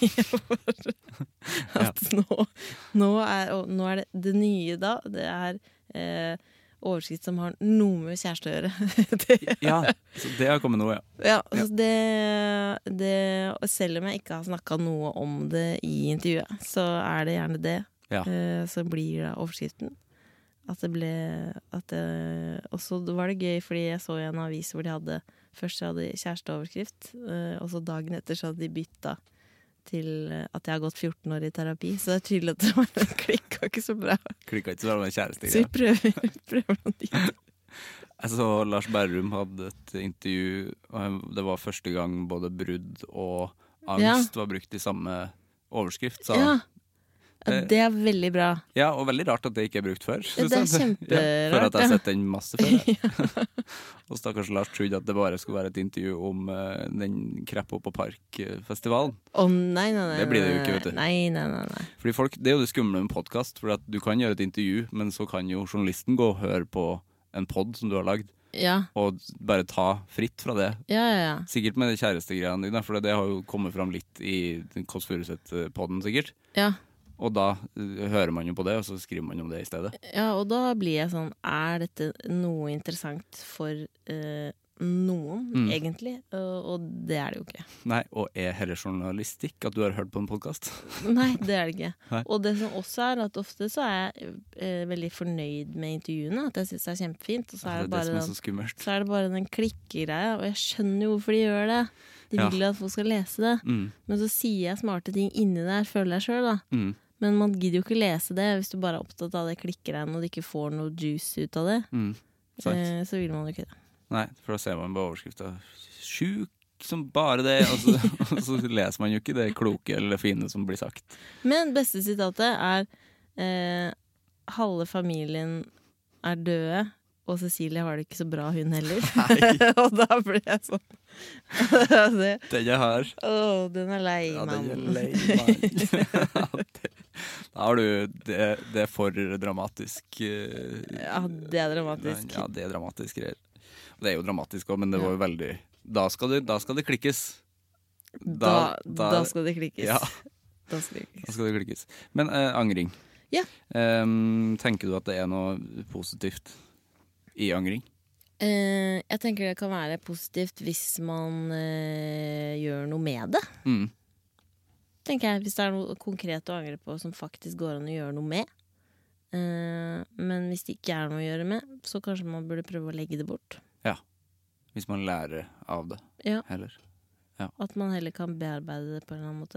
S8: at nå er det nye da, det er overskrift som har noe med kjæreste å gjøre.
S1: Ja, så det har kommet nå, ja.
S8: Ja, så det, selv om jeg ikke har snakket noe om det i intervjuet, så er det gjerne det. Ja. Så blir det overskriften. Og så var det gøy, fordi jeg så i en avis hvor de først hadde kjæresteoverskrift, og så dagen etter så hadde de byttet til at jeg har gått 14 år i terapi, så det er tydelig at det klikket ikke så bra.
S1: Klikket ikke så bra med kjæreste.
S8: Så vi prøver noe nytt.
S1: Altså, Lars Berrum hadde et intervju, og det var første gang både brudd og angst var brukt i samme overskrift, sa han.
S8: Ja, det er veldig bra.
S1: Ja, og veldig rart at det ikke er brukt før.
S8: Det er kjemperart.
S1: Ja, for at jeg har sett den masse før. Og stakkars Lars trodde at det bare skulle være et intervju om den Krepp opp på Park-festivalen.
S8: Nei.
S1: Det blir det jo ikke, vet du.
S8: Nei.
S1: Fordi folk, det er jo det skumle med en podcast, for at du kan gjøre et intervju, men så kan jo journalisten gå og høre på en podd som du har lagd. Ja. Og bare ta fritt fra det.
S8: Ja.
S1: Sikkert med det kjærestegreiene dine, for det har jo kommet fram litt i den Kåss Furuseth-podden sikkert.
S8: Ja.
S1: Og da hører man jo på det, og så skriver man om det i stedet.
S8: Ja, og da blir jeg sånn, er dette noe interessant for noen, egentlig? Og det er det jo ikke.
S1: Nei, og er heller journalistikk at du har hørt på en podcast?
S8: Nei, det er det ikke. Nei. Og det som også er at ofte så er jeg veldig fornøyd med intervjuene, at jeg synes det er kjempefint, og så er det bare
S1: det som er så skummelt.
S8: Så er det bare den klikkegreia, og jeg skjønner jo hvorfor de gjør det. De vil at folk skal lese det. Men så sier jeg smarte ting inni der, føler jeg selv da. Men man gidder jo ikke lese det hvis du bare er opptatt av det klikkeren og du ikke får noe juice ut av det. Så vil man jo ikke det.
S1: Nei, for da ser man på overskriften sjuk som bare det, og så leser man jo ikke det kloke eller det fine som blir sagt.
S8: Men beste sitatet er halve familien er døde, og Cecilie har det ikke så bra, hun heller. Og da ble jeg sånn.
S1: Den jeg har.
S8: Den er lei, mann.
S1: Ja, den er lei, mann. Da har du, det er for dramatisk.
S8: Ja, det er dramatisk.
S1: Ja, det er dramatisk greier. Det er jo dramatisk også, men det var jo veldig... Da skal det klikkes.
S8: Da skal det klikkes.
S1: Ja, da skal det klikkes. Men angring.
S8: Ja.
S1: Tenker du at det er noe positivt i angring?
S8: Jeg tenker det kan være positivt hvis man gjør noe med det. Tenker jeg, hvis det er noe konkret å angre på som faktisk går an å gjøre noe med. Men hvis det ikke er noe å gjøre med, så kanskje man burde prøve å legge det bort.
S1: Ja, hvis man lærer av det heller. Ja. At
S8: man heller kan bearbeide det på en eller annen måte.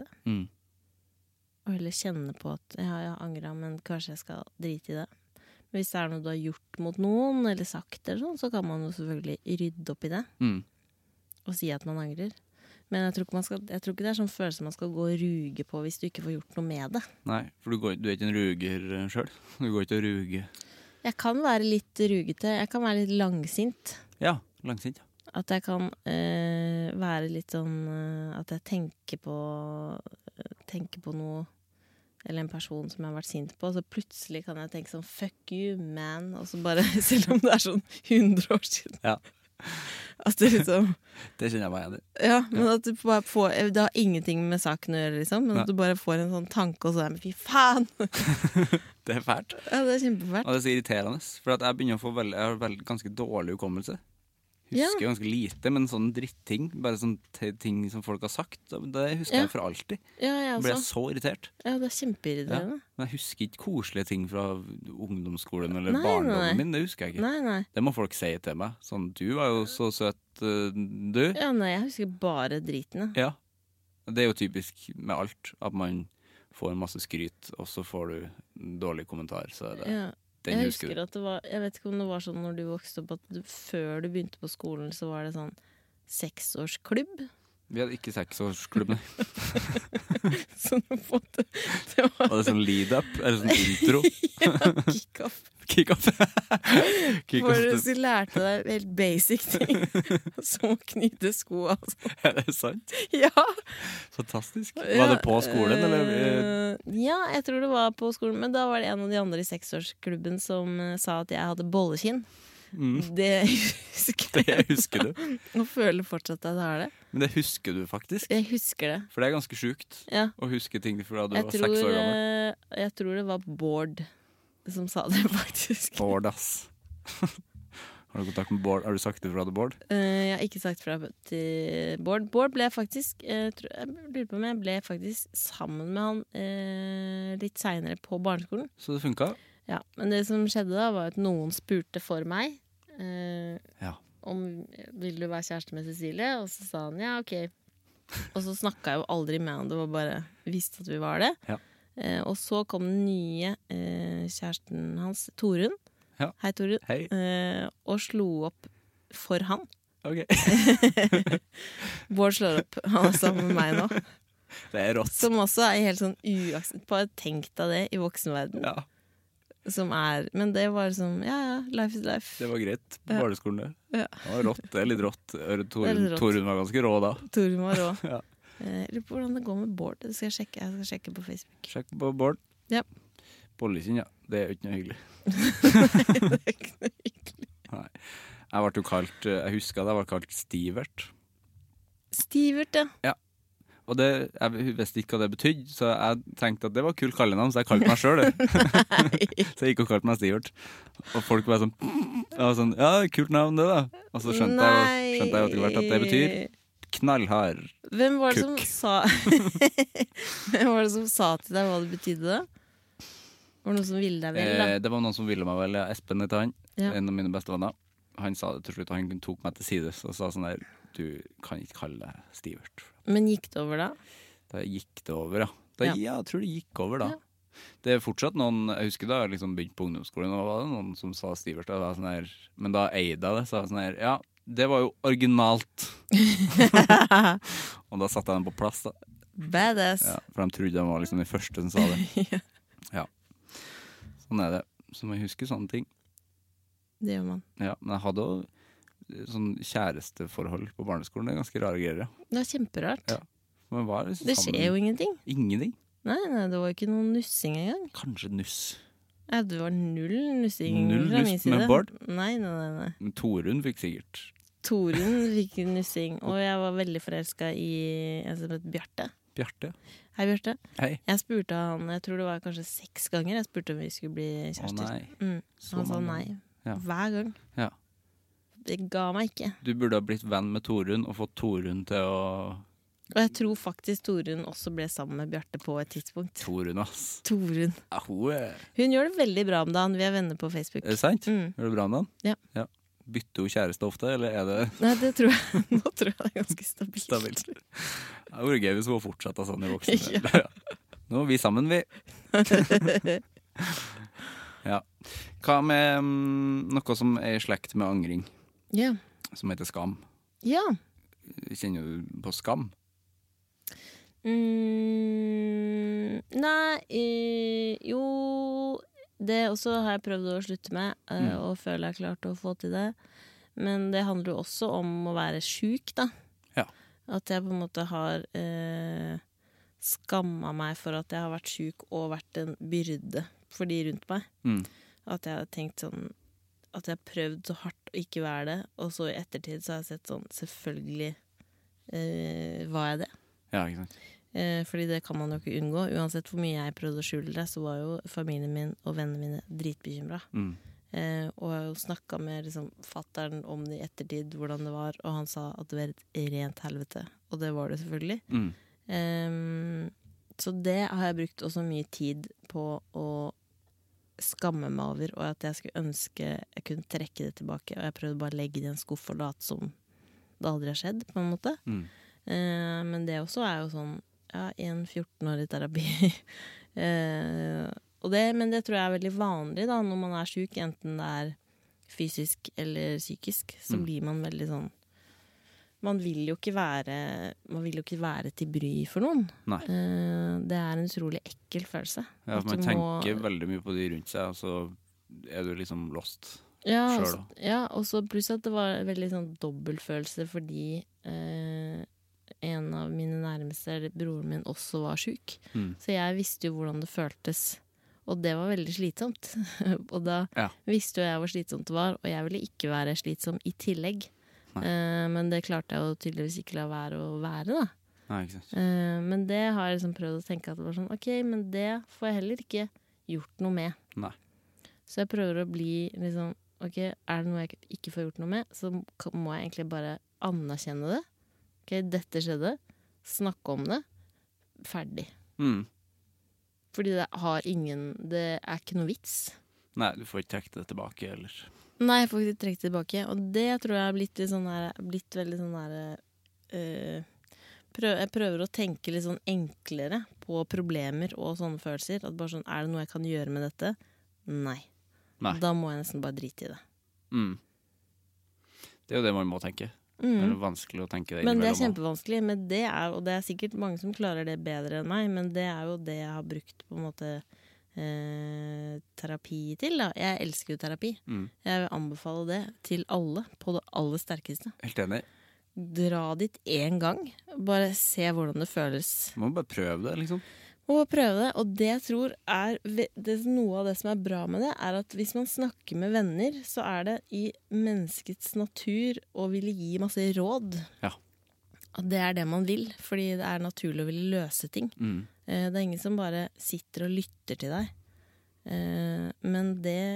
S8: Og heller kjenne på at jeg har angret, men kanskje jeg skal drite i det. Men hvis det er noe du har gjort mot noen, eller sagt eller sånn, så kan man jo selvfølgelig rydde opp i det. Og si at man angrer. Men jeg tror ikke det er sånn følelse man skal gå og ruge på hvis du ikke får gjort noe med det.
S1: Nei, for du er ikke en ruger selv. Du går ikke og ruge.
S8: Jeg kan være litt rugete. Jeg kan være litt langsint.
S1: Ja, langsint.
S8: At jeg kan være litt sånn at jeg tenker på noe eller en person som jeg har vært sint på, og så plutselig kan jeg tenke sånn fuck you, man, og så bare, selv om det er sånn 100 år siden.
S1: Ja.
S8: At det liksom...
S1: Det kjenner jeg meg igjen i.
S8: Ja, men at du bare får... Det har ingenting med saken å gjøre, liksom, men at du bare får en sånn tanke, og så er det, fy faen!
S1: Det er fælt.
S8: Ja, det er kjempefælt.
S1: Og det er så irriterende, for at jeg begynner å få jeg har ganske dårlig hukommelse. Husker ganske lite, men sånne dritting, bare sånne ting som folk har sagt, det husker jeg for alltid.
S8: Ja,
S1: ble jeg så irritert.
S8: Ja, det kjempeirriterende.
S1: Ja. Men jeg husker ikke koselige ting fra ungdomsskolen eller barndommen min, det husker jeg ikke.
S8: Nei.
S1: Det må folk si til meg. Sånn, du var jo så søt, du.
S8: Ja, nei, jeg husker bare dritene.
S1: Ja, det er jo typisk med alt, at man får masse skryt, og så får du dårlig kommentar, så er det...
S8: Ja. Jeg husker at det var, jeg vet ikke om det var sånn når du vokste opp at før du begynte på skolen så var det sånn 6-årsklubb.
S1: Vi hadde ikke 6-årsklubb, nei.
S8: Så på en måte det
S1: var det sånn lead-up? Eller sånn intro?
S8: Ja, kick-off.
S1: Kick-off.
S8: For du lærte deg helt basic ting, som å knyte sko. Altså.
S1: Er det sant?
S8: Ja.
S1: Fantastisk. Var det på skolen, eller?
S8: Ja, jeg tror det var på skolen, men da var det en av de andre i 6-årsklubben som sa at jeg hadde bollekinn. Det husker jeg.
S1: Det husker du.
S8: Og føler fortsatt at jeg har det.
S1: Men det husker du faktisk.
S8: Jeg husker det.
S1: For det er ganske sjukt å huske ting fra du var 6 år gammel.
S8: Jeg tror det var Bård som sa det, faktisk.
S1: Bård, ass. Har du kontakt med Bård? Har du sagt det fra deg, Bård?
S8: Jeg har ikke sagt fra til Bård. Bård ble faktisk, jeg lurer på om jeg ble faktisk sammen med han litt senere på barneskolen.
S1: Så det funket?
S8: Ja, men det som skjedde da var at noen spurte for meg om vil du være kjæreste med Cecilie, og så sa han ja, ok. Og så snakket jeg jo aldri med han, det var bare visst at vi var det.
S1: Ja.
S8: Og så kom den nye kjæresten hans, Torunn.
S1: Ja.
S8: Hei, Torunn.
S1: Hei.
S8: Og slo opp for han.
S1: Ok.
S8: Bård slår opp, han er sammen med meg nå.
S1: Det er rått.
S8: Som også er helt sånn bare tenk deg det i voksenverden.
S1: Ja.
S8: Som er, men det var sånn, ja, life is life.
S1: Det var greit på barneskolen det.
S8: Ja.
S1: Det var rått, det er litt rått. Torunn var ganske rå da.
S8: Torunn var rå.
S1: Ja.
S8: Jeg lurer på hvordan det går med Bård. Det skal jeg skal sjekke på Facebook.
S1: Sjekk på Bård.
S8: Ja.
S1: Bollekinn, ja. Det er jo ikke noe hyggelig.
S8: Nei, det er ikke noe hyggelig.
S1: Nei. Jeg ble jo kalt, jeg husker at jeg ble kalt Stivert.
S8: Stivert, ja.
S1: Ja. Og det, jeg visste ikke hva det betydde, så jeg tenkte at det var kult kallenavn, så jeg kalte meg selv det. Så jeg gikk og kalte meg Stivert. Og folk var sånn, ja, kult navn det da. Og så skjønte jeg jo etter hvert at det betyr knallhard kukk.
S8: Hvem var det som sa til deg hva det betydde da? Var det noen som ville deg vel da?
S1: Det var noen som ville meg vel, Espen heter han,
S8: ja.
S1: En av mine beste venner. Han sa det til slutt, og han tok meg til sides og sa sånn der, du kan ikke kalle deg Stivert.
S8: Men gikk det over da?
S1: Da gikk det over, ja. Ja, jeg tror det gikk over da. Ja. Det er fortsatt noen, jeg husker da jeg liksom begynte på ungdomsskolen, og da var det noen som sa Stivert, og sånn her, men da eide jeg det, så sånn her, ja, det var jo originalt. Og da satte jeg den på plass da.
S8: Badass.
S1: Ja, for de trodde jeg var liksom den første som sa det. Ja. Sånn er det. Så man husker sånne ting.
S8: Det gjør man.
S1: Ja, men jeg hadde jo sånn kjæresteforhold på barneskolen. Det er ganske rare greier, ja.
S8: Det er kjemperart.
S1: Ja. Liksom
S8: det skjer jo ingenting.
S1: Ingenting.
S8: Nei, det var ikke noen nussing engang.
S1: Kanskje nuss.
S8: Ja, det var null nussing.
S1: Null nuss med Bård?
S8: Nei.
S1: Men Torunn fikk sikkert.
S8: Torunn fikk nussing, og jeg var veldig forelsket i en som het Bjarte.
S1: Bjarte?
S8: Hei, Bjarte.
S1: Hei.
S8: Jeg spurte han, jeg tror det var kanskje 6 ganger, jeg spurte om vi skulle bli kjærester.
S1: Å nei.
S8: Han sa nei. Ja. Hver gang.
S1: Ja.
S8: Det ga meg ikke.
S1: Du burde ha blitt venn med Torunn og fått Torunn til å...
S8: Og jeg tror faktisk Torunn også ble sammen med Bjarte på et tidspunkt.
S1: Torunn, ass.
S8: Torunn.
S1: Ja,
S8: hun gjør det veldig bra om dagen. Vi er venner på Facebook.
S1: Er det sant? Gjør det bra om dagen?
S8: Ja.
S1: Bytter hun kjæreste ofte, eller er det...
S8: Nei, det tror jeg. Nå tror jeg det er ganske stabilt.
S1: Det var gøy hvis hun fortsatt sånn i voksen. Ja. Nå er vi sammen, vi. Ja. Hva med noe som er i slekt med angring?
S8: Ja.
S1: Som heter skam.
S8: Ja.
S1: Kjenner du på skam?
S8: Nei, jo, det også har jeg prøvd å slutte med, og føler jeg klart å få til det. Men det handler jo også om å være syk, da.
S1: Ja.
S8: At jeg på en måte har skammet meg for at jeg har vært syk og vært en byrde for de rundt meg. At jeg har tenkt sånn, at jeg har prøvd så hardt å ikke være det, og så i ettertid så har jeg sett sånn, selvfølgelig var jeg det.
S1: Ja, ikke sant.
S8: Fordi det kan man jo ikke unngå. Uansett hvor mye jeg prøvde å skjule det, så var jo familien min og vennene mine dritbekymret. Og jeg har jo snakket med liksom, fatteren om det i ettertid, hvordan det var, og han sa at det var et rent helvete. Og det var det selvfølgelig. Så det har jeg brukt også mye tid på å skamme meg over, og at jeg skulle ønske jeg kunne trekke det tilbake, og jeg prøvde bare å legge det i en skuff og late som det aldri har skjedd, på en måte. Men det også er jo sånn, ja, en 14-årig terapi. Men det tror jeg er veldig vanlig da, når man er syk, enten det er fysisk eller psykisk, så blir man veldig sånn, man vil jo ikke være til bry for noen.
S7: Nei.
S8: Det er en utrolig ekkel følelse.
S7: Ja, for man tenker veldig mye på de rundt seg, og så er du liksom lost selv da.
S8: Ja, og så pluss at det var veldig sånn dobbeltfølelse, fordi en av mine nærmeste, broren min, også var syk. Så jeg visste jo hvordan det føltes. Og det var veldig slitsomt. Og da visste jo jeg hvor slitsomt det var, og jeg ville ikke være slitsom i tillegg. Men det klarte jeg jo tydeligvis ikke la være å være, da.
S7: Nei, ikke sant.
S8: Men det har jeg liksom prøvd å tenke at det var sånn, ok, men det får jeg heller ikke gjort noe med.
S7: Nei.
S8: Så jeg prøver å bli liksom, ok, er det noe jeg ikke får gjort noe med, så må jeg egentlig bare anerkjenne det. Ok, dette skjedde. Snakke om det. Ferdig. Fordi det er ikke noe vits.
S7: Nei, du får ikke trekke det tilbake, eller?
S8: Nei, jeg får ikke trekke det tilbake. Og det tror jeg er blitt veldig sånn der jeg prøver å tenke litt sånn enklere på problemer og sånne følelser. At bare sånn, er det noe jeg kan gjøre med dette? Nei. Da må jeg nesten bare drite i det.
S7: Det er jo det man må tenke. Det er vanskelig å tenke det innimellom.
S8: Men det er kjempevanskelig, og det er sikkert mange som klarer det bedre enn meg, men det er jo det jeg har brukt på en måte terapi til, da. Jeg elsker jo terapi. Jeg vil anbefale det til alle, på det aller sterkeste.
S7: Helt enig.
S8: Dra dit en gang. Bare se hvordan det føles.
S7: Man må bare prøve det, liksom.
S8: Man må prøve det, og det jeg tror noe av det som er bra med det, er at hvis man snakker med venner, så er det i menneskets natur å ville gi masse råd.
S7: Ja.
S8: At det er det man vil, fordi det er naturlig å ville løse ting. Det er ingen som bare sitter og lytter til deg. Men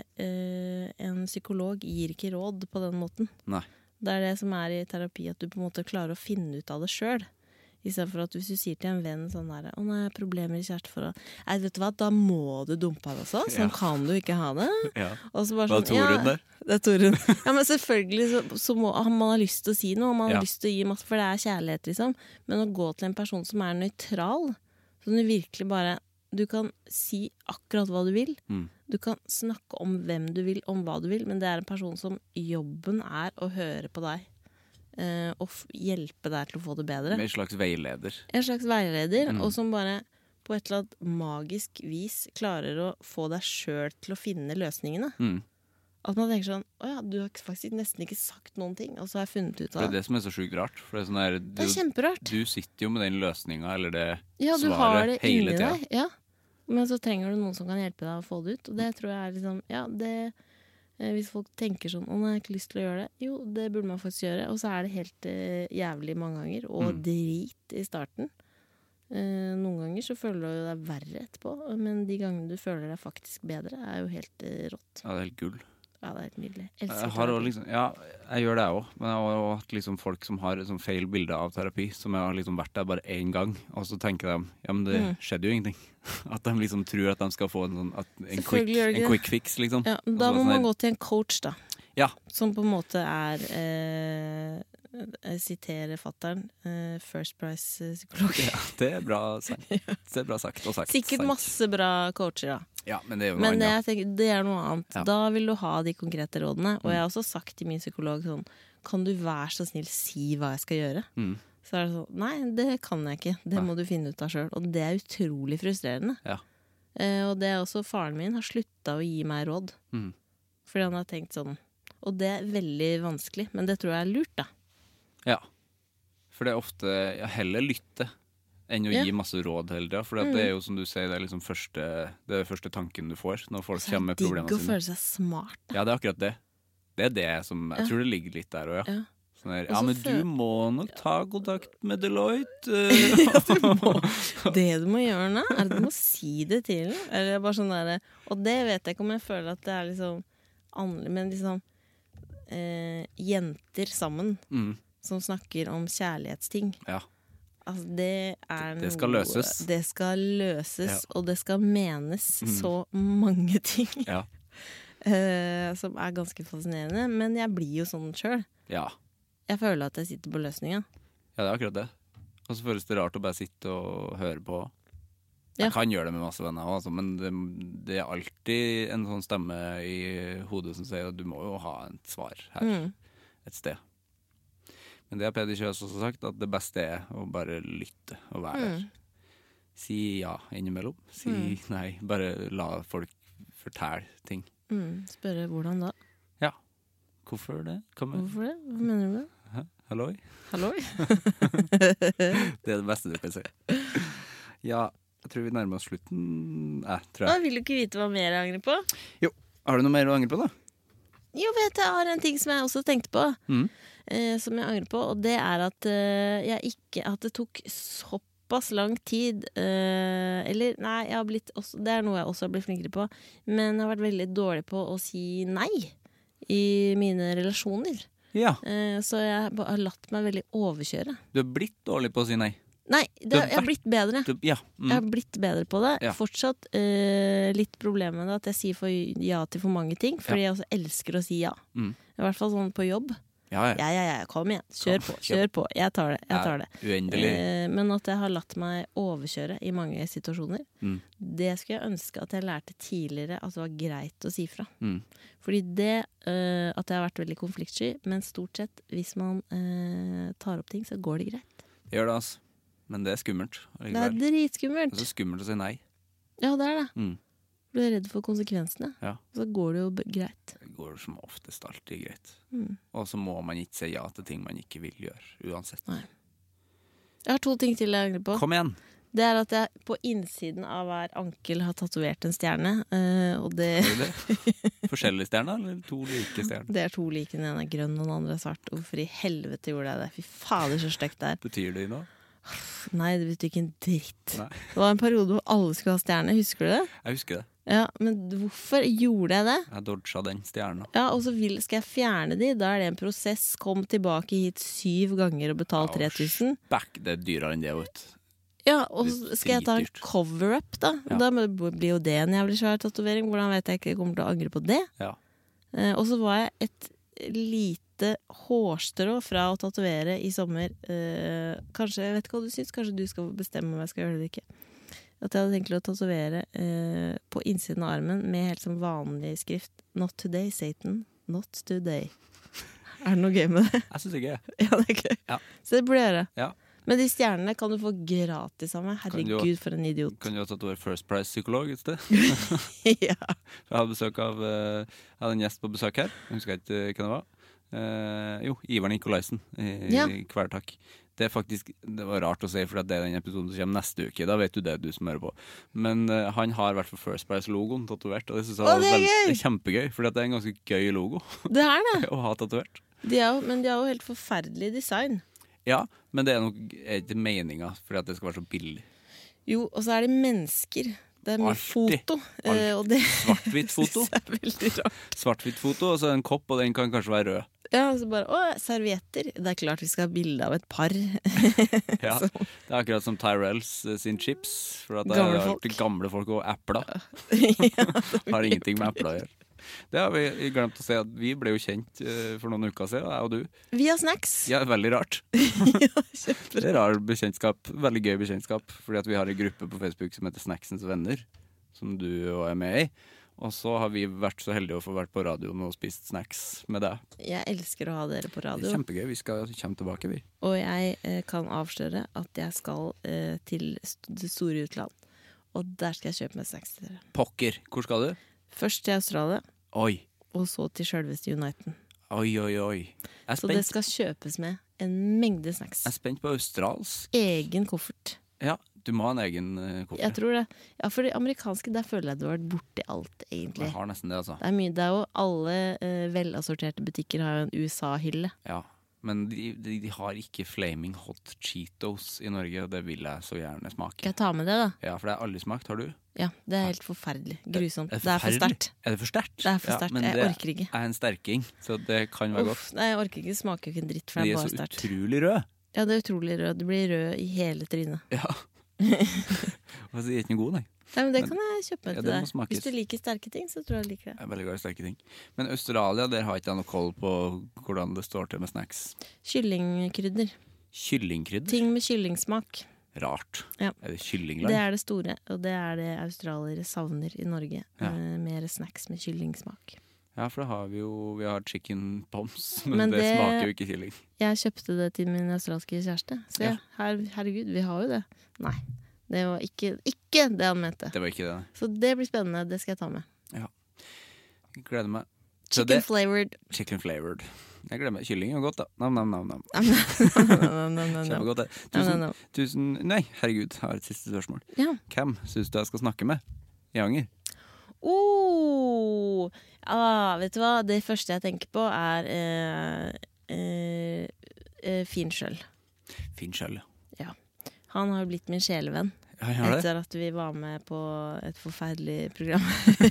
S8: en psykolog gir ikke råd på den måten.
S7: Nei.
S8: Det er det som er i terapi, at du på en måte klarer å finne ut av det selv. I stedet for at hvis du sier til en venn sånn der, å nei, problemer i kjæresteforhold. Nei, vet du hva, da må du dumpe av også, sånn kan du ikke ha det.
S7: Ja.
S8: Og så bare
S7: sånn, Torun der?
S8: Det er Torun. Ja, men selvfølgelig så må man ha lyst til å si noe, og man har lyst til å gi masse, for det er kjærlighet, liksom. Men å gå til en person som er nøytral, så du virkelig bare, du kan si akkurat hva du vil. Du kan snakke om hvem du vil, om hva du vil, men det er en person som jobben er å høre på deg. Og hjelpe deg til å få det bedre.
S7: Med en slags veileder.
S8: En slags veileder, og som bare på et eller annet magisk vis klarer å få deg selv til å finne løsningene. At man tenker sånn, åja, du har faktisk nesten ikke sagt noen ting, og så har jeg funnet ut av det.
S7: Det er det som er så sykt rart. For det er sånn der,
S8: det er kjemperart.
S7: Du sitter jo med den løsningen, eller det
S8: svaret,
S7: du
S8: har det
S7: hele tida.
S8: Ja, men så trenger du noen som kan hjelpe deg å få det ut, og det tror jeg er liksom, hvis folk tenker sånn, å nei, jeg har ikke lyst til å gjøre det. Jo, det burde man faktisk gjøre. Og så er det helt jævlig mange ganger, og drit i starten. Noen ganger så føler du deg verre etterpå, men de gangene du føler deg faktisk bedre, er jo helt rått.
S7: Ja, det er helt gull.
S8: Ja, det er helt nydelig.
S7: Jeg gjør det også, men jeg har også hatt liksom folk som har liksom feil bilde av terapi, som jeg har liksom vært der bare en gang, og så tenker de, ja, men det skjedde jo ingenting. At de liksom tror at de skal få en quick fix, liksom.
S8: Ja, da må man gå til en coach, da.
S7: Ja.
S8: Som på en måte er, jeg siterer fatteren, First Price-psykolog.
S7: Ja, det er bra sagt. Det er bra sagt og sagt.
S8: Sikkert masse bra coacher, da.
S7: Ja, men det er jo noe annet.
S8: Jeg tenker, det er noe annet. Ja. Da vil du ha de konkrete rådene. Og jeg har også sagt til min psykolog sånn, kan du være så snill si hva jeg skal gjøre? Så er det sånn, nei, det kan jeg ikke. Det må du finne ut av selv. Og det er utrolig frustrerende.
S7: Ja.
S8: Og det er også faren min har sluttet å gi meg råd. Fordi han har tenkt sånn. Og det er veldig vanskelig, men det tror jeg er lurt, da.
S7: Ja. For det er ofte heller lytte enn å gi masse råd hele tida. For det er jo, som du sier, det er liksom det er første tanken du får når folk kommer med problemene sine.
S8: Så det er digg å føle seg smart. Da.
S7: Ja, det er akkurat det. Det er det som, jeg tror det ligger litt der også, ja. Sånn her, ja, men du må nok ta kontakt med Deloitte.
S8: Det du må gjøre nå, er at du må si det til. Eller bare sånn der, og det vet jeg ikke om jeg føler at det er liksom, men liksom jenter sammen som snakker om kjærlighetsting.
S1: Ja.
S8: Altså, det er
S1: det skal løses.
S8: Det skal løses, og det skal menes så mange ting.
S1: Ja.
S8: Som er ganske fascinerende. Men jeg blir jo sånn selv.
S1: Ja.
S8: Jeg føler at jeg sitter på løsningen.
S1: Ja, det er akkurat det. Og så føles det rart å bare sitte og høre på. Jeg kan gjøre det med masse venner også, men det er alltid en sånn stemme i hodet som sier at du må jo ha et svar her et sted. Men det har Peder Kjøs også sagt, at det beste er å bare lytte og være der. Si ja innimellom. Si nei. Bare la folk fortelle ting.
S8: Spørre hvordan da?
S1: Ja. Hvorfor det?
S8: Hvorfor det? Hva mener du med det?
S1: Halloi?
S8: Halloi?
S1: Det er det beste du kan si. Ja, jeg tror vi nærmer oss slutten. Tror jeg.
S8: Da vil du ikke vite hva mer jeg angrer på?
S1: Jo, har du noe mer å angre på da?
S8: Jo, jeg har en ting som jeg også tenkte på, som jeg angrer på, og det er at at det tok såpass lang tid, eller nei, det er noe jeg også har blitt flinkere på, men jeg har vært veldig dårlig på å si nei i mine relasjoner. Ja. Så jeg har latt meg veldig overkjøre. Du
S1: har blitt dårlig på å si nei?
S8: Nei, jeg har blitt bedre. Jeg har blitt bedre på det. Fortsatt litt problem med det at jeg sier ja til for mange ting, fordi jeg også elsker å si ja. I hvert fall sånn på jobb. Ja, kom igjen. Kjør på. Jeg tar det.
S1: Uendelig.
S8: Men at jeg har latt meg overkjøre i mange situasjoner, det skulle jeg ønske at jeg lærte tidligere at det var greit å si fra. Fordi det at jeg har vært veldig konfliktsky, men stort sett hvis man tar opp ting, så går det greit.
S1: Det gjør det, altså. Men det er skummelt.
S8: Det er dritskummelt.
S1: Det er så skummelt å si nei.
S8: Ja, det er det. Du er redd for konsekvensene. Ja. Så går det jo greit.
S1: Det går som oftest alltid greit. Og så må man ikke si ja til ting man ikke vil gjøre, uansett. Nei.
S8: Jeg har 2 ting til jeg angrer på.
S1: Kom igjen!
S8: Det er at jeg på innsiden av hver ankel har tatovert en stjerne. Og det...
S1: Forskjellige stjerner, eller 2 like stjerner?
S8: Det er 2 like. Den ene er grønn, og den andre er svart. Hvorfor i helvete gjorde jeg det? Fy fader, så stygt det er.
S1: Betyr det noe?
S8: Nei, det betyr ikke en dritt. Nei. Det var en periode hvor alle skulle ha stjerne, husker du det?
S1: Jeg husker det.
S8: Ja, men hvorfor gjorde jeg det?
S1: Jeg dodget den stjerna.
S8: Ja, og så skal jeg fjerne de. Da er det en prosess. Kom tilbake hit 7 ganger og betal 3000.
S1: Det er dyrere enn det, vet du.
S8: Ja, og så skal jeg ta en cover-up da. Ja. Da blir jo det en jævlig svær tatovering. Hvordan vet jeg ikke kommer til å angre på det? Ja. Og så var jeg et lite hårstrå fra å tatovere i sommer. Kanskje, jeg vet ikke hva du synes, kanskje du skal bestemme om jeg skal gjøre det eller ikke. At jeg hadde tenkt å tatovere på innsiden av armen med helt sånn vanlig skrift. Not today, Satan. Not today. Er det noe gøy med det?
S1: Jeg synes det er gøy.
S8: Ja, det er gøy. Ja. Så det burde jeg gjøre. Ja. Men de stjernene kan du få gratis av meg. Herregud, for en idiot.
S1: Kan du ha tatovert First Price-psykolog et sted?
S8: Ja.
S1: Jeg hadde en gjest på besøk her. Jeg husker ikke hva det var. Ivar Nikolaisen i Kvelertak. Det var rart å si, for det er den episoden som kommer neste uke. Da vet du det, du som hører på. Men han har i hvert fall First Price-logoen tatovert, og det synes jeg var kjempegøy, for det er en ganske gøy logo.
S8: Det er det.
S1: Å ha tatovert.
S8: Men de har jo helt forferdelig design.
S1: Ja, men det er nok ikke meningen, fordi at det skal være så billig.
S8: Jo, og så er det mennesker. Det er mye foto.
S1: Svart-hvitt foto.
S8: Det er veldig rart.
S1: Svart-hvitt foto, og så en kopp, og den kan kanskje være rød.
S8: Ja, og så bare, servietter. Det er klart vi skal ha bilde av et par.
S1: Ja, det er akkurat som Tyrells sin chips, for at det er gamle folk og epler. Ja, har ingenting med epler å gjøre. Det har vi glemt å si, at vi ble jo kjent for noen uker siden, jeg og du.
S8: Via snacks.
S1: Ja, veldig rart.
S8: Ja,
S1: det er rar bekjentskap, veldig gøy bekjentskap, fordi at vi har en gruppe på Facebook som heter Snacksens venner, som du og er med i. Og så har vi vært så heldige å få vært på radioen og spist snacks med deg.
S8: Jeg elsker å ha dere på radio.
S1: Det er kjempegøy, vi skal komme tilbake, vi.
S8: Og jeg kan avsløre at jeg skal til det store utland, og der skal jeg kjøpe meg snacks til dere.
S1: Pokker, hvor skal du?
S8: Først til Australia.
S1: Oi.
S8: Og så til selveste Uniten.
S1: Oi.
S8: Så det skal kjøpes med en mengde snacks.
S1: Jeg er spent på australsk.
S8: Egen koffert.
S1: Ja, du må ha en egen koffert.
S8: Jeg tror det. Ja, for de amerikanske, der føler jeg det har vært borti alt, egentlig.
S1: Jeg har nesten det, altså.
S8: Det er mye, det er jo alle velassorterte butikker har jo en USA-hylle.
S1: Ja. Men de har ikke Flaming Hot Cheetos i Norge, og det vil jeg så gjerne smake.
S8: Skal jeg ta med det da?
S1: Ja, for det har aldri smakt, har du?
S8: Ja, det helt forferdelig. Grusomt. Det for sterkt.
S1: Er det for sterkt?
S8: Det for sterkt, jeg orker ikke.
S1: Det en sterking, så det kan være godt.
S8: Nei, jeg orker ikke, smaker jo ikke en dritt, for det bare sterkt.
S1: Men de så utrolig rød.
S8: Ja, det utrolig rød. Du blir rød i hele trynet.
S1: Ja. Og så er ikke noe god, nei.
S8: Nei, men det kan jeg kjøpe med til deg. Hvis du liker sterke ting, så tror jeg liker det.
S1: Jeg er veldig glad i sterke ting. Men Australia, der har ikke jeg noe koll på hvordan det står til med snacks.
S8: Kyllingkrydder.
S1: Kyllingkrydder?
S8: Ting med kyllingsmak.
S1: Rart.
S8: Ja.
S1: Er det kyllingland?
S8: Det det store, og det det australiere savner i Norge. Ja. Mer snacks med kyllingsmak.
S1: Ja, for da har vi har chicken poms, men det smaker jo ikke kylling.
S8: Jeg kjøpte det til min australske kjæreste, så herregud, vi har jo det. Nei, det var ikke det han mente.
S1: Det var ikke det.
S8: Så det blir spennende, det skal jeg ta med.
S1: Ja, jeg gleder meg.
S8: Chicken flavored.
S1: Chicken flavored. Jeg gleder meg. Kylling er godt da. Nam. Kjempegodt det. Tusen, nei, herregud, jeg har et siste spørsmål.
S8: Ja.
S1: Hvem synes du jeg skal snakke med i Anger?
S8: Vet du hva? Det første jeg tenker på Finn Schjøll.
S1: Finn Schjøll,
S8: ja. Han har jo blitt min sjelevenn. Etter at vi var med på et forferdelig program.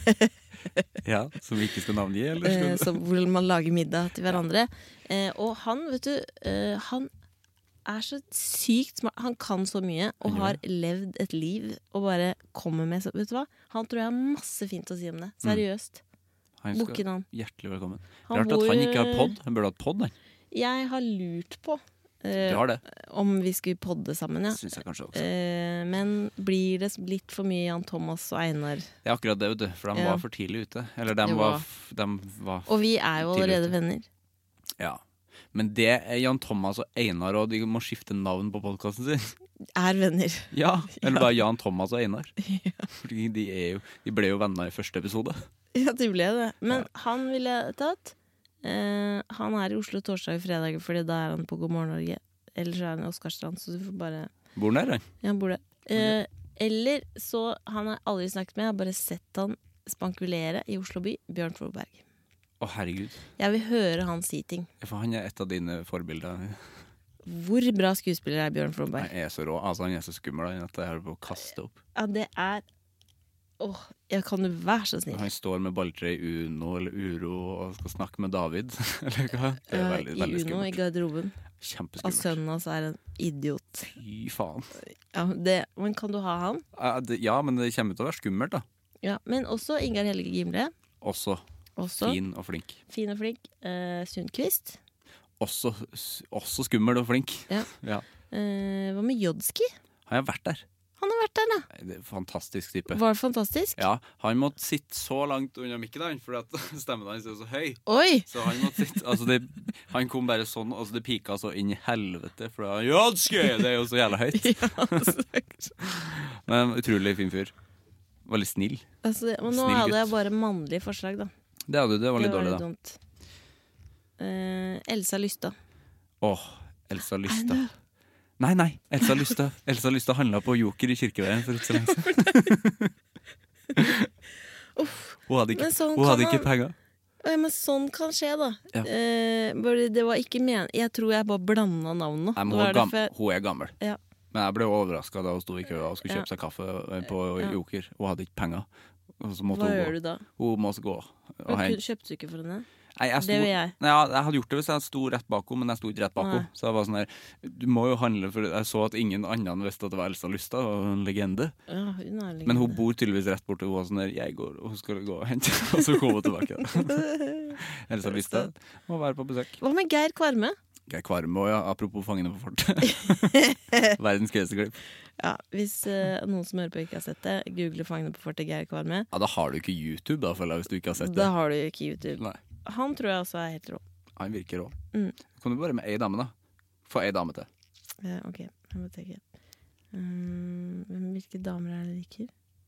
S1: Ja, som vi ikke skal navngi, eller?
S8: Hvor man lager middag til hverandre. Og han, vet du, han så sykt smart. Han kan så mye, og har levd et liv, og bare kommer med, vet du hva? Han tror jeg har masse fint å si om det. Seriøst.
S1: Book inn han. Hjertelig velkommen. Rart at han ikke har podd. Han burde hatt podd, nei.
S8: Jeg har lurt på
S1: du har det.
S8: Om vi skulle podde sammen, ja.
S1: Synes jeg kanskje også.
S8: Men blir det litt for mye Jan Thomas og Einar?
S1: Det akkurat det, vet du, for de var for tidlig ute. Eller de var
S8: og vi jo allerede venner.
S1: Ja. Men det Jan Thomas og Einar, og de må skifte navn på podcasten sin.
S8: Venner.
S1: Ja, eller bare Jan Thomas og Einar. Ja. Fordi de ble jo venner i første episode.
S8: Ja, de ble det. Men han ville tatt. Han i Oslo torsdag og fredag, fordi da han på God morgen Norge. Eller så han i Oskarstrand, så du får bare...
S1: Bor der, han?
S8: Ja, han bor der. Eller så, han har aldri snakket med, jeg har bare sett han spankulere i Oslo by, Bjørn Floberg.
S1: Herregud.
S8: Jeg vil høre han si ting.
S1: For han et av dine forbilder.
S8: Hvor bra skuespiller Bjørn Floberg?
S1: Han så rå, altså han så skummel at jeg på å kaste opp.
S8: Ja, det kan du være så snill.
S1: Han står med balltre i Uno eller Uro og skal snakke med David. Eller hva? Det veldig, veldig
S8: skummelt. I Uno, i garderoben.
S1: Kjempeskummelt.
S8: Og sønnen hans en idiot.
S1: Fy faen.
S8: Ja, men kan du ha han?
S1: Ja, men det kommer til å være skummelt da.
S8: Ja, men også Ingar Helge Gimle.
S1: Også. Fin og flink.
S8: Fin og flink. Sundqvist.
S1: Også skummel og flink.
S8: Ja. Hva med Jodski?
S1: Han har vært der.
S8: Han har vært der, da.
S1: Det fantastisk type.
S8: Var det fantastisk?
S1: Ja, han måtte sitte så langt under mikken der, for at stemmen hans så høy.
S8: Oi!
S1: Så han måtte sitte, han kom bare sånn, det pika så inn i helvete, for da, Jodski, det jo så jævla høyt. Men utrolig fin fyr. Veldig snill.
S8: Men nå hadde jeg bare mannlige forslag, da.
S1: Det hadde du, det var litt dårlig, da.
S8: Dumt. Elsa Lystad.
S1: Elsa Lystad. Nei, Elsa Lystad handlet på Joker i Kirkeveien for ikke så lenge siden. Hun hadde ikke penger.
S8: Men sånn kan skje, da.
S1: Ja.
S8: Det var ikke jeg tror jeg bare blandet navnene.
S1: Hun gammel.
S8: Ja.
S1: Men jeg ble overrasket da hun stod i kø og skulle kjøpe seg kaffe på Joker. Hun hadde ikke penger.
S8: Hva gjør du da?
S1: Hun måtte gå.
S8: Kjøpte du ikke for henne?
S1: Det vil jeg. Jeg hadde gjort det hvis jeg sto rett bak henne, men jeg sto ikke rett bak henne. Så jeg var sånn her, du må jo handle, for jeg så at ingen annen visste at det var Elsa Lystad, og en legende.
S8: Ja, hun legende.
S1: Men hun bor tydeligvis rett borte, hun var sånn her, jeg går, og hun skal gå og hente, og så kom hun tilbake. Elsa Lystad må være på besøk.
S8: Hva med Geir Kvarme?
S1: Geir Kvarme, ja, apropos Fangene på fortet. Verdens gøyeste klipp.
S8: Ja, hvis noen som hører på ikke har sett det, google Fangene på fortet Geir Kvarme.
S1: Ja, da har du ikke YouTube da, føler jeg, hvis du ikke har sett det.
S8: Da har du ikke YouTube.
S1: Nei.
S8: Han tror jeg også helt rå.
S1: Han virker rå. Kan du bare med ei dame da? Få ei dame til.
S8: Ok, jeg må tenke. Hvilke damer det liker?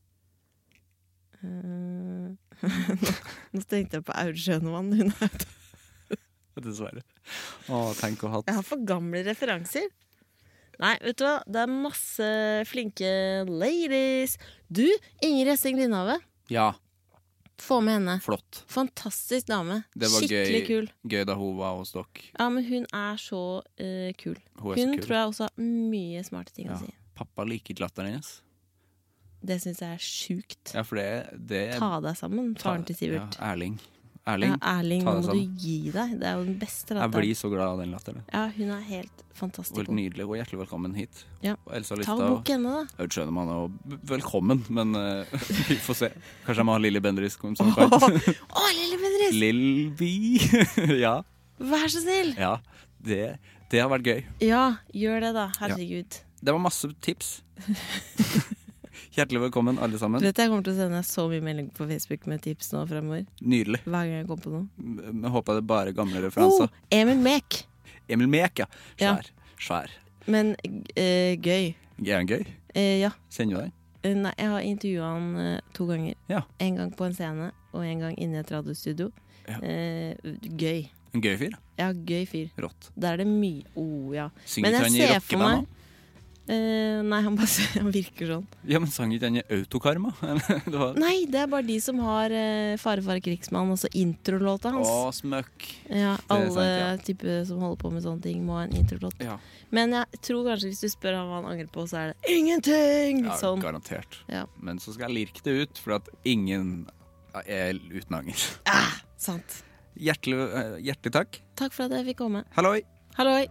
S8: Nå tenkte jeg på Aud Schønemann. Hun
S1: Dessverre. Tenk å ha hatt.
S8: Jeg har for gamle referanser. Nei, vet du hva? Det masse flinke ladies. Du, Inger Essing Lindhave.
S1: Ja.
S8: få med henne.
S1: Flott.
S8: Fantastisk dame.
S1: Det var
S8: skikkelig kul.
S1: Gøy da hun var hos dere.
S8: Ja, men hun så kul. Hun tror jeg også har mye smarte ting å si.
S1: Pappa liker ikke latteren hennes.
S8: Det synes jeg sjukt.
S1: Ja, for det
S8: Ta deg sammen, faren til Sivert.
S1: Ja, Erling,
S8: nå må du gi deg. Det jo den beste latteren.
S1: Jeg blir så glad av den latteren.
S8: Ja, hun helt fantastisk.
S1: Helt nydelig, og hjertelig velkommen hit.
S8: Ja.
S1: Elsa
S8: Ta og bok henne da.
S1: Jeg skjønner man velkommen, men vi får se. Kanskje jeg må ha Lille Bendriss som kant.
S8: Lille Bendriss!
S1: Lillby! Ja.
S8: Vær så snill!
S1: Ja, det har vært gøy.
S8: Ja, gjør det da, herregud.
S1: Ja. Det var masse tips. Hjertelig velkommen, alle sammen.
S8: Du vet jeg kommer til å sende deg så mye melding på Facebook med tips nå fremover.
S1: Nydelig.
S8: Hver gang jeg kommer på noe.
S1: Jeg håper det er bare gamle referanser.
S8: Emil Mek.
S1: Emil Mek, ja. Svær.
S8: Men gøy.
S1: Er han gøy?
S8: Ja.
S1: Kjenner du deg?
S8: Nei, jeg har intervjuet han 2 ganger.
S1: Ja. En
S8: gang på en scene, og en gang inne i et radiostudio. Ja. Gøy.
S1: En gøy fyr?
S8: Ja, gøy fyr.
S1: Rått.
S8: Der det mye ja.
S1: Synger ikke han i rockeband?
S8: Nei, han virker sånn.
S1: Ja, men sang ikke han i Autokarma?
S8: Nei, det bare de som har Fare krigsmann, og så introlåta hans.
S1: Smøkk.
S8: Ja, alle typer som holder på med sånne ting må ha en introlåt. Ja. Men jeg tror kanskje hvis du spør han hva han angrer på, så det ingenting!
S1: Ja,
S8: sånn.
S1: Garantert.
S8: Ja.
S1: Men så skal jeg lirke det ut, for at ingen uten anger.
S8: Sant.
S1: Hjertelig takk.
S8: Takk for at jeg fikk komme.
S1: Halloi.
S8: Halloi.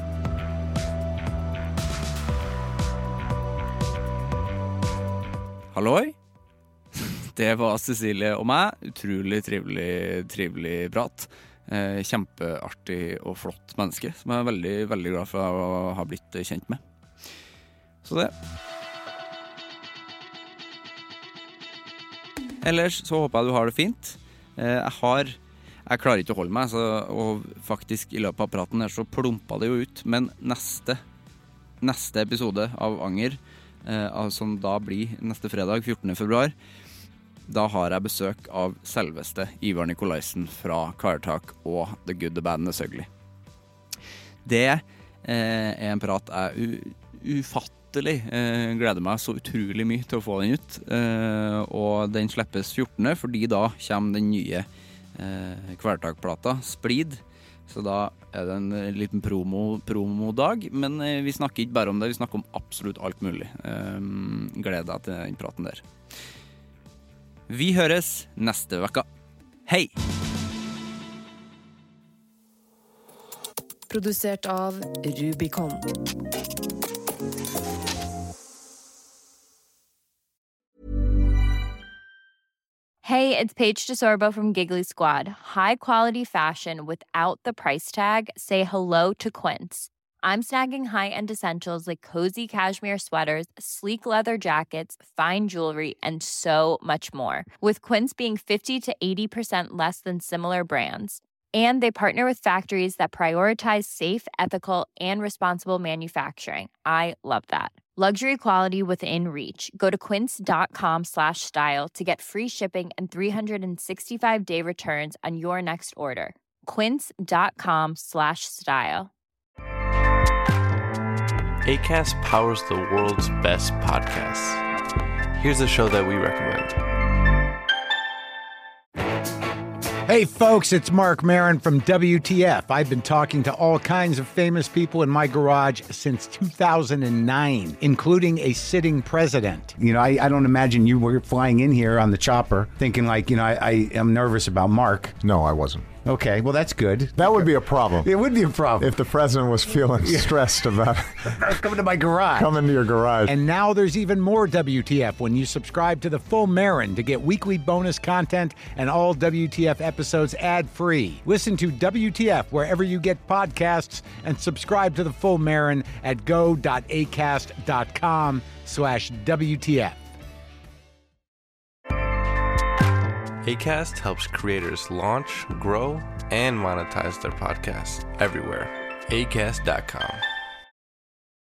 S1: Halloi. Det var Cecilie og meg. Utrolig trivelig prat. Kjempeartig og flott menneske, som jeg veldig, veldig glad for å ha blitt kjent med. Så det. Ellers så håper jeg du har det fint. Jeg klarer ikke å holde meg, og faktisk i løpet av praten her så plumpa det jo ut. Men neste episode av Anger, som da blir neste fredag, 14. februar, da har jeg besøk av selveste Ivar Nikolaisen fra Kvelertak og The Good, The Bad and The Ugly. Det en prat jeg ufattelig gleder meg så utrolig mye til å få den ut, og den slippes 14. fordi da kommer den nye Kvelertak-plata Splid. Så da det en liten promodag, men vi snakker ikke bare om det, vi snakker om absolutt alt mulig. Gleder deg til den praten der. Vi høres neste vekka. Hei!
S9: Produsert av Rubicon.
S6: Hey, it's Paige DeSorbo from Giggly Squad. High quality fashion without the price tag. Say hello to Quince. I'm snagging high-end essentials like cozy cashmere sweaters, sleek leather jackets, fine jewelry, and so much more. With Quince being 50 to 80% less than similar brands. And they partner with factories that prioritize safe, ethical, and responsible manufacturing. I love that. Luxury quality within reach. Go to quince.com/style to get free shipping and 365-day returns on your next order. Quince.com/style.
S10: Acast powers the world's best podcasts. Here's a show that we recommend.
S11: Hey folks, it's Mark Maron from WTF. I've been talking to all kinds of famous people in my garage since 2009, including a sitting president. You know, I don't imagine you were flying in here on the chopper thinking like, you know, I am nervous about Mark.
S12: No, I wasn't.
S11: Okay, well, that's good.
S12: That would be a problem.
S11: It would be a problem.
S12: If the president was feeling stressed about
S11: coming to my garage.
S12: Come into your garage.
S11: And now there's even more WTF when you subscribe to The Full Marin to get weekly bonus content and all WTF episodes ad-free. Listen to WTF wherever you get podcasts and subscribe to The Full Marin at go.acast.com/WTF.
S10: Acast helps creators launch, grow, and monetize their podcasts everywhere. Acast.com.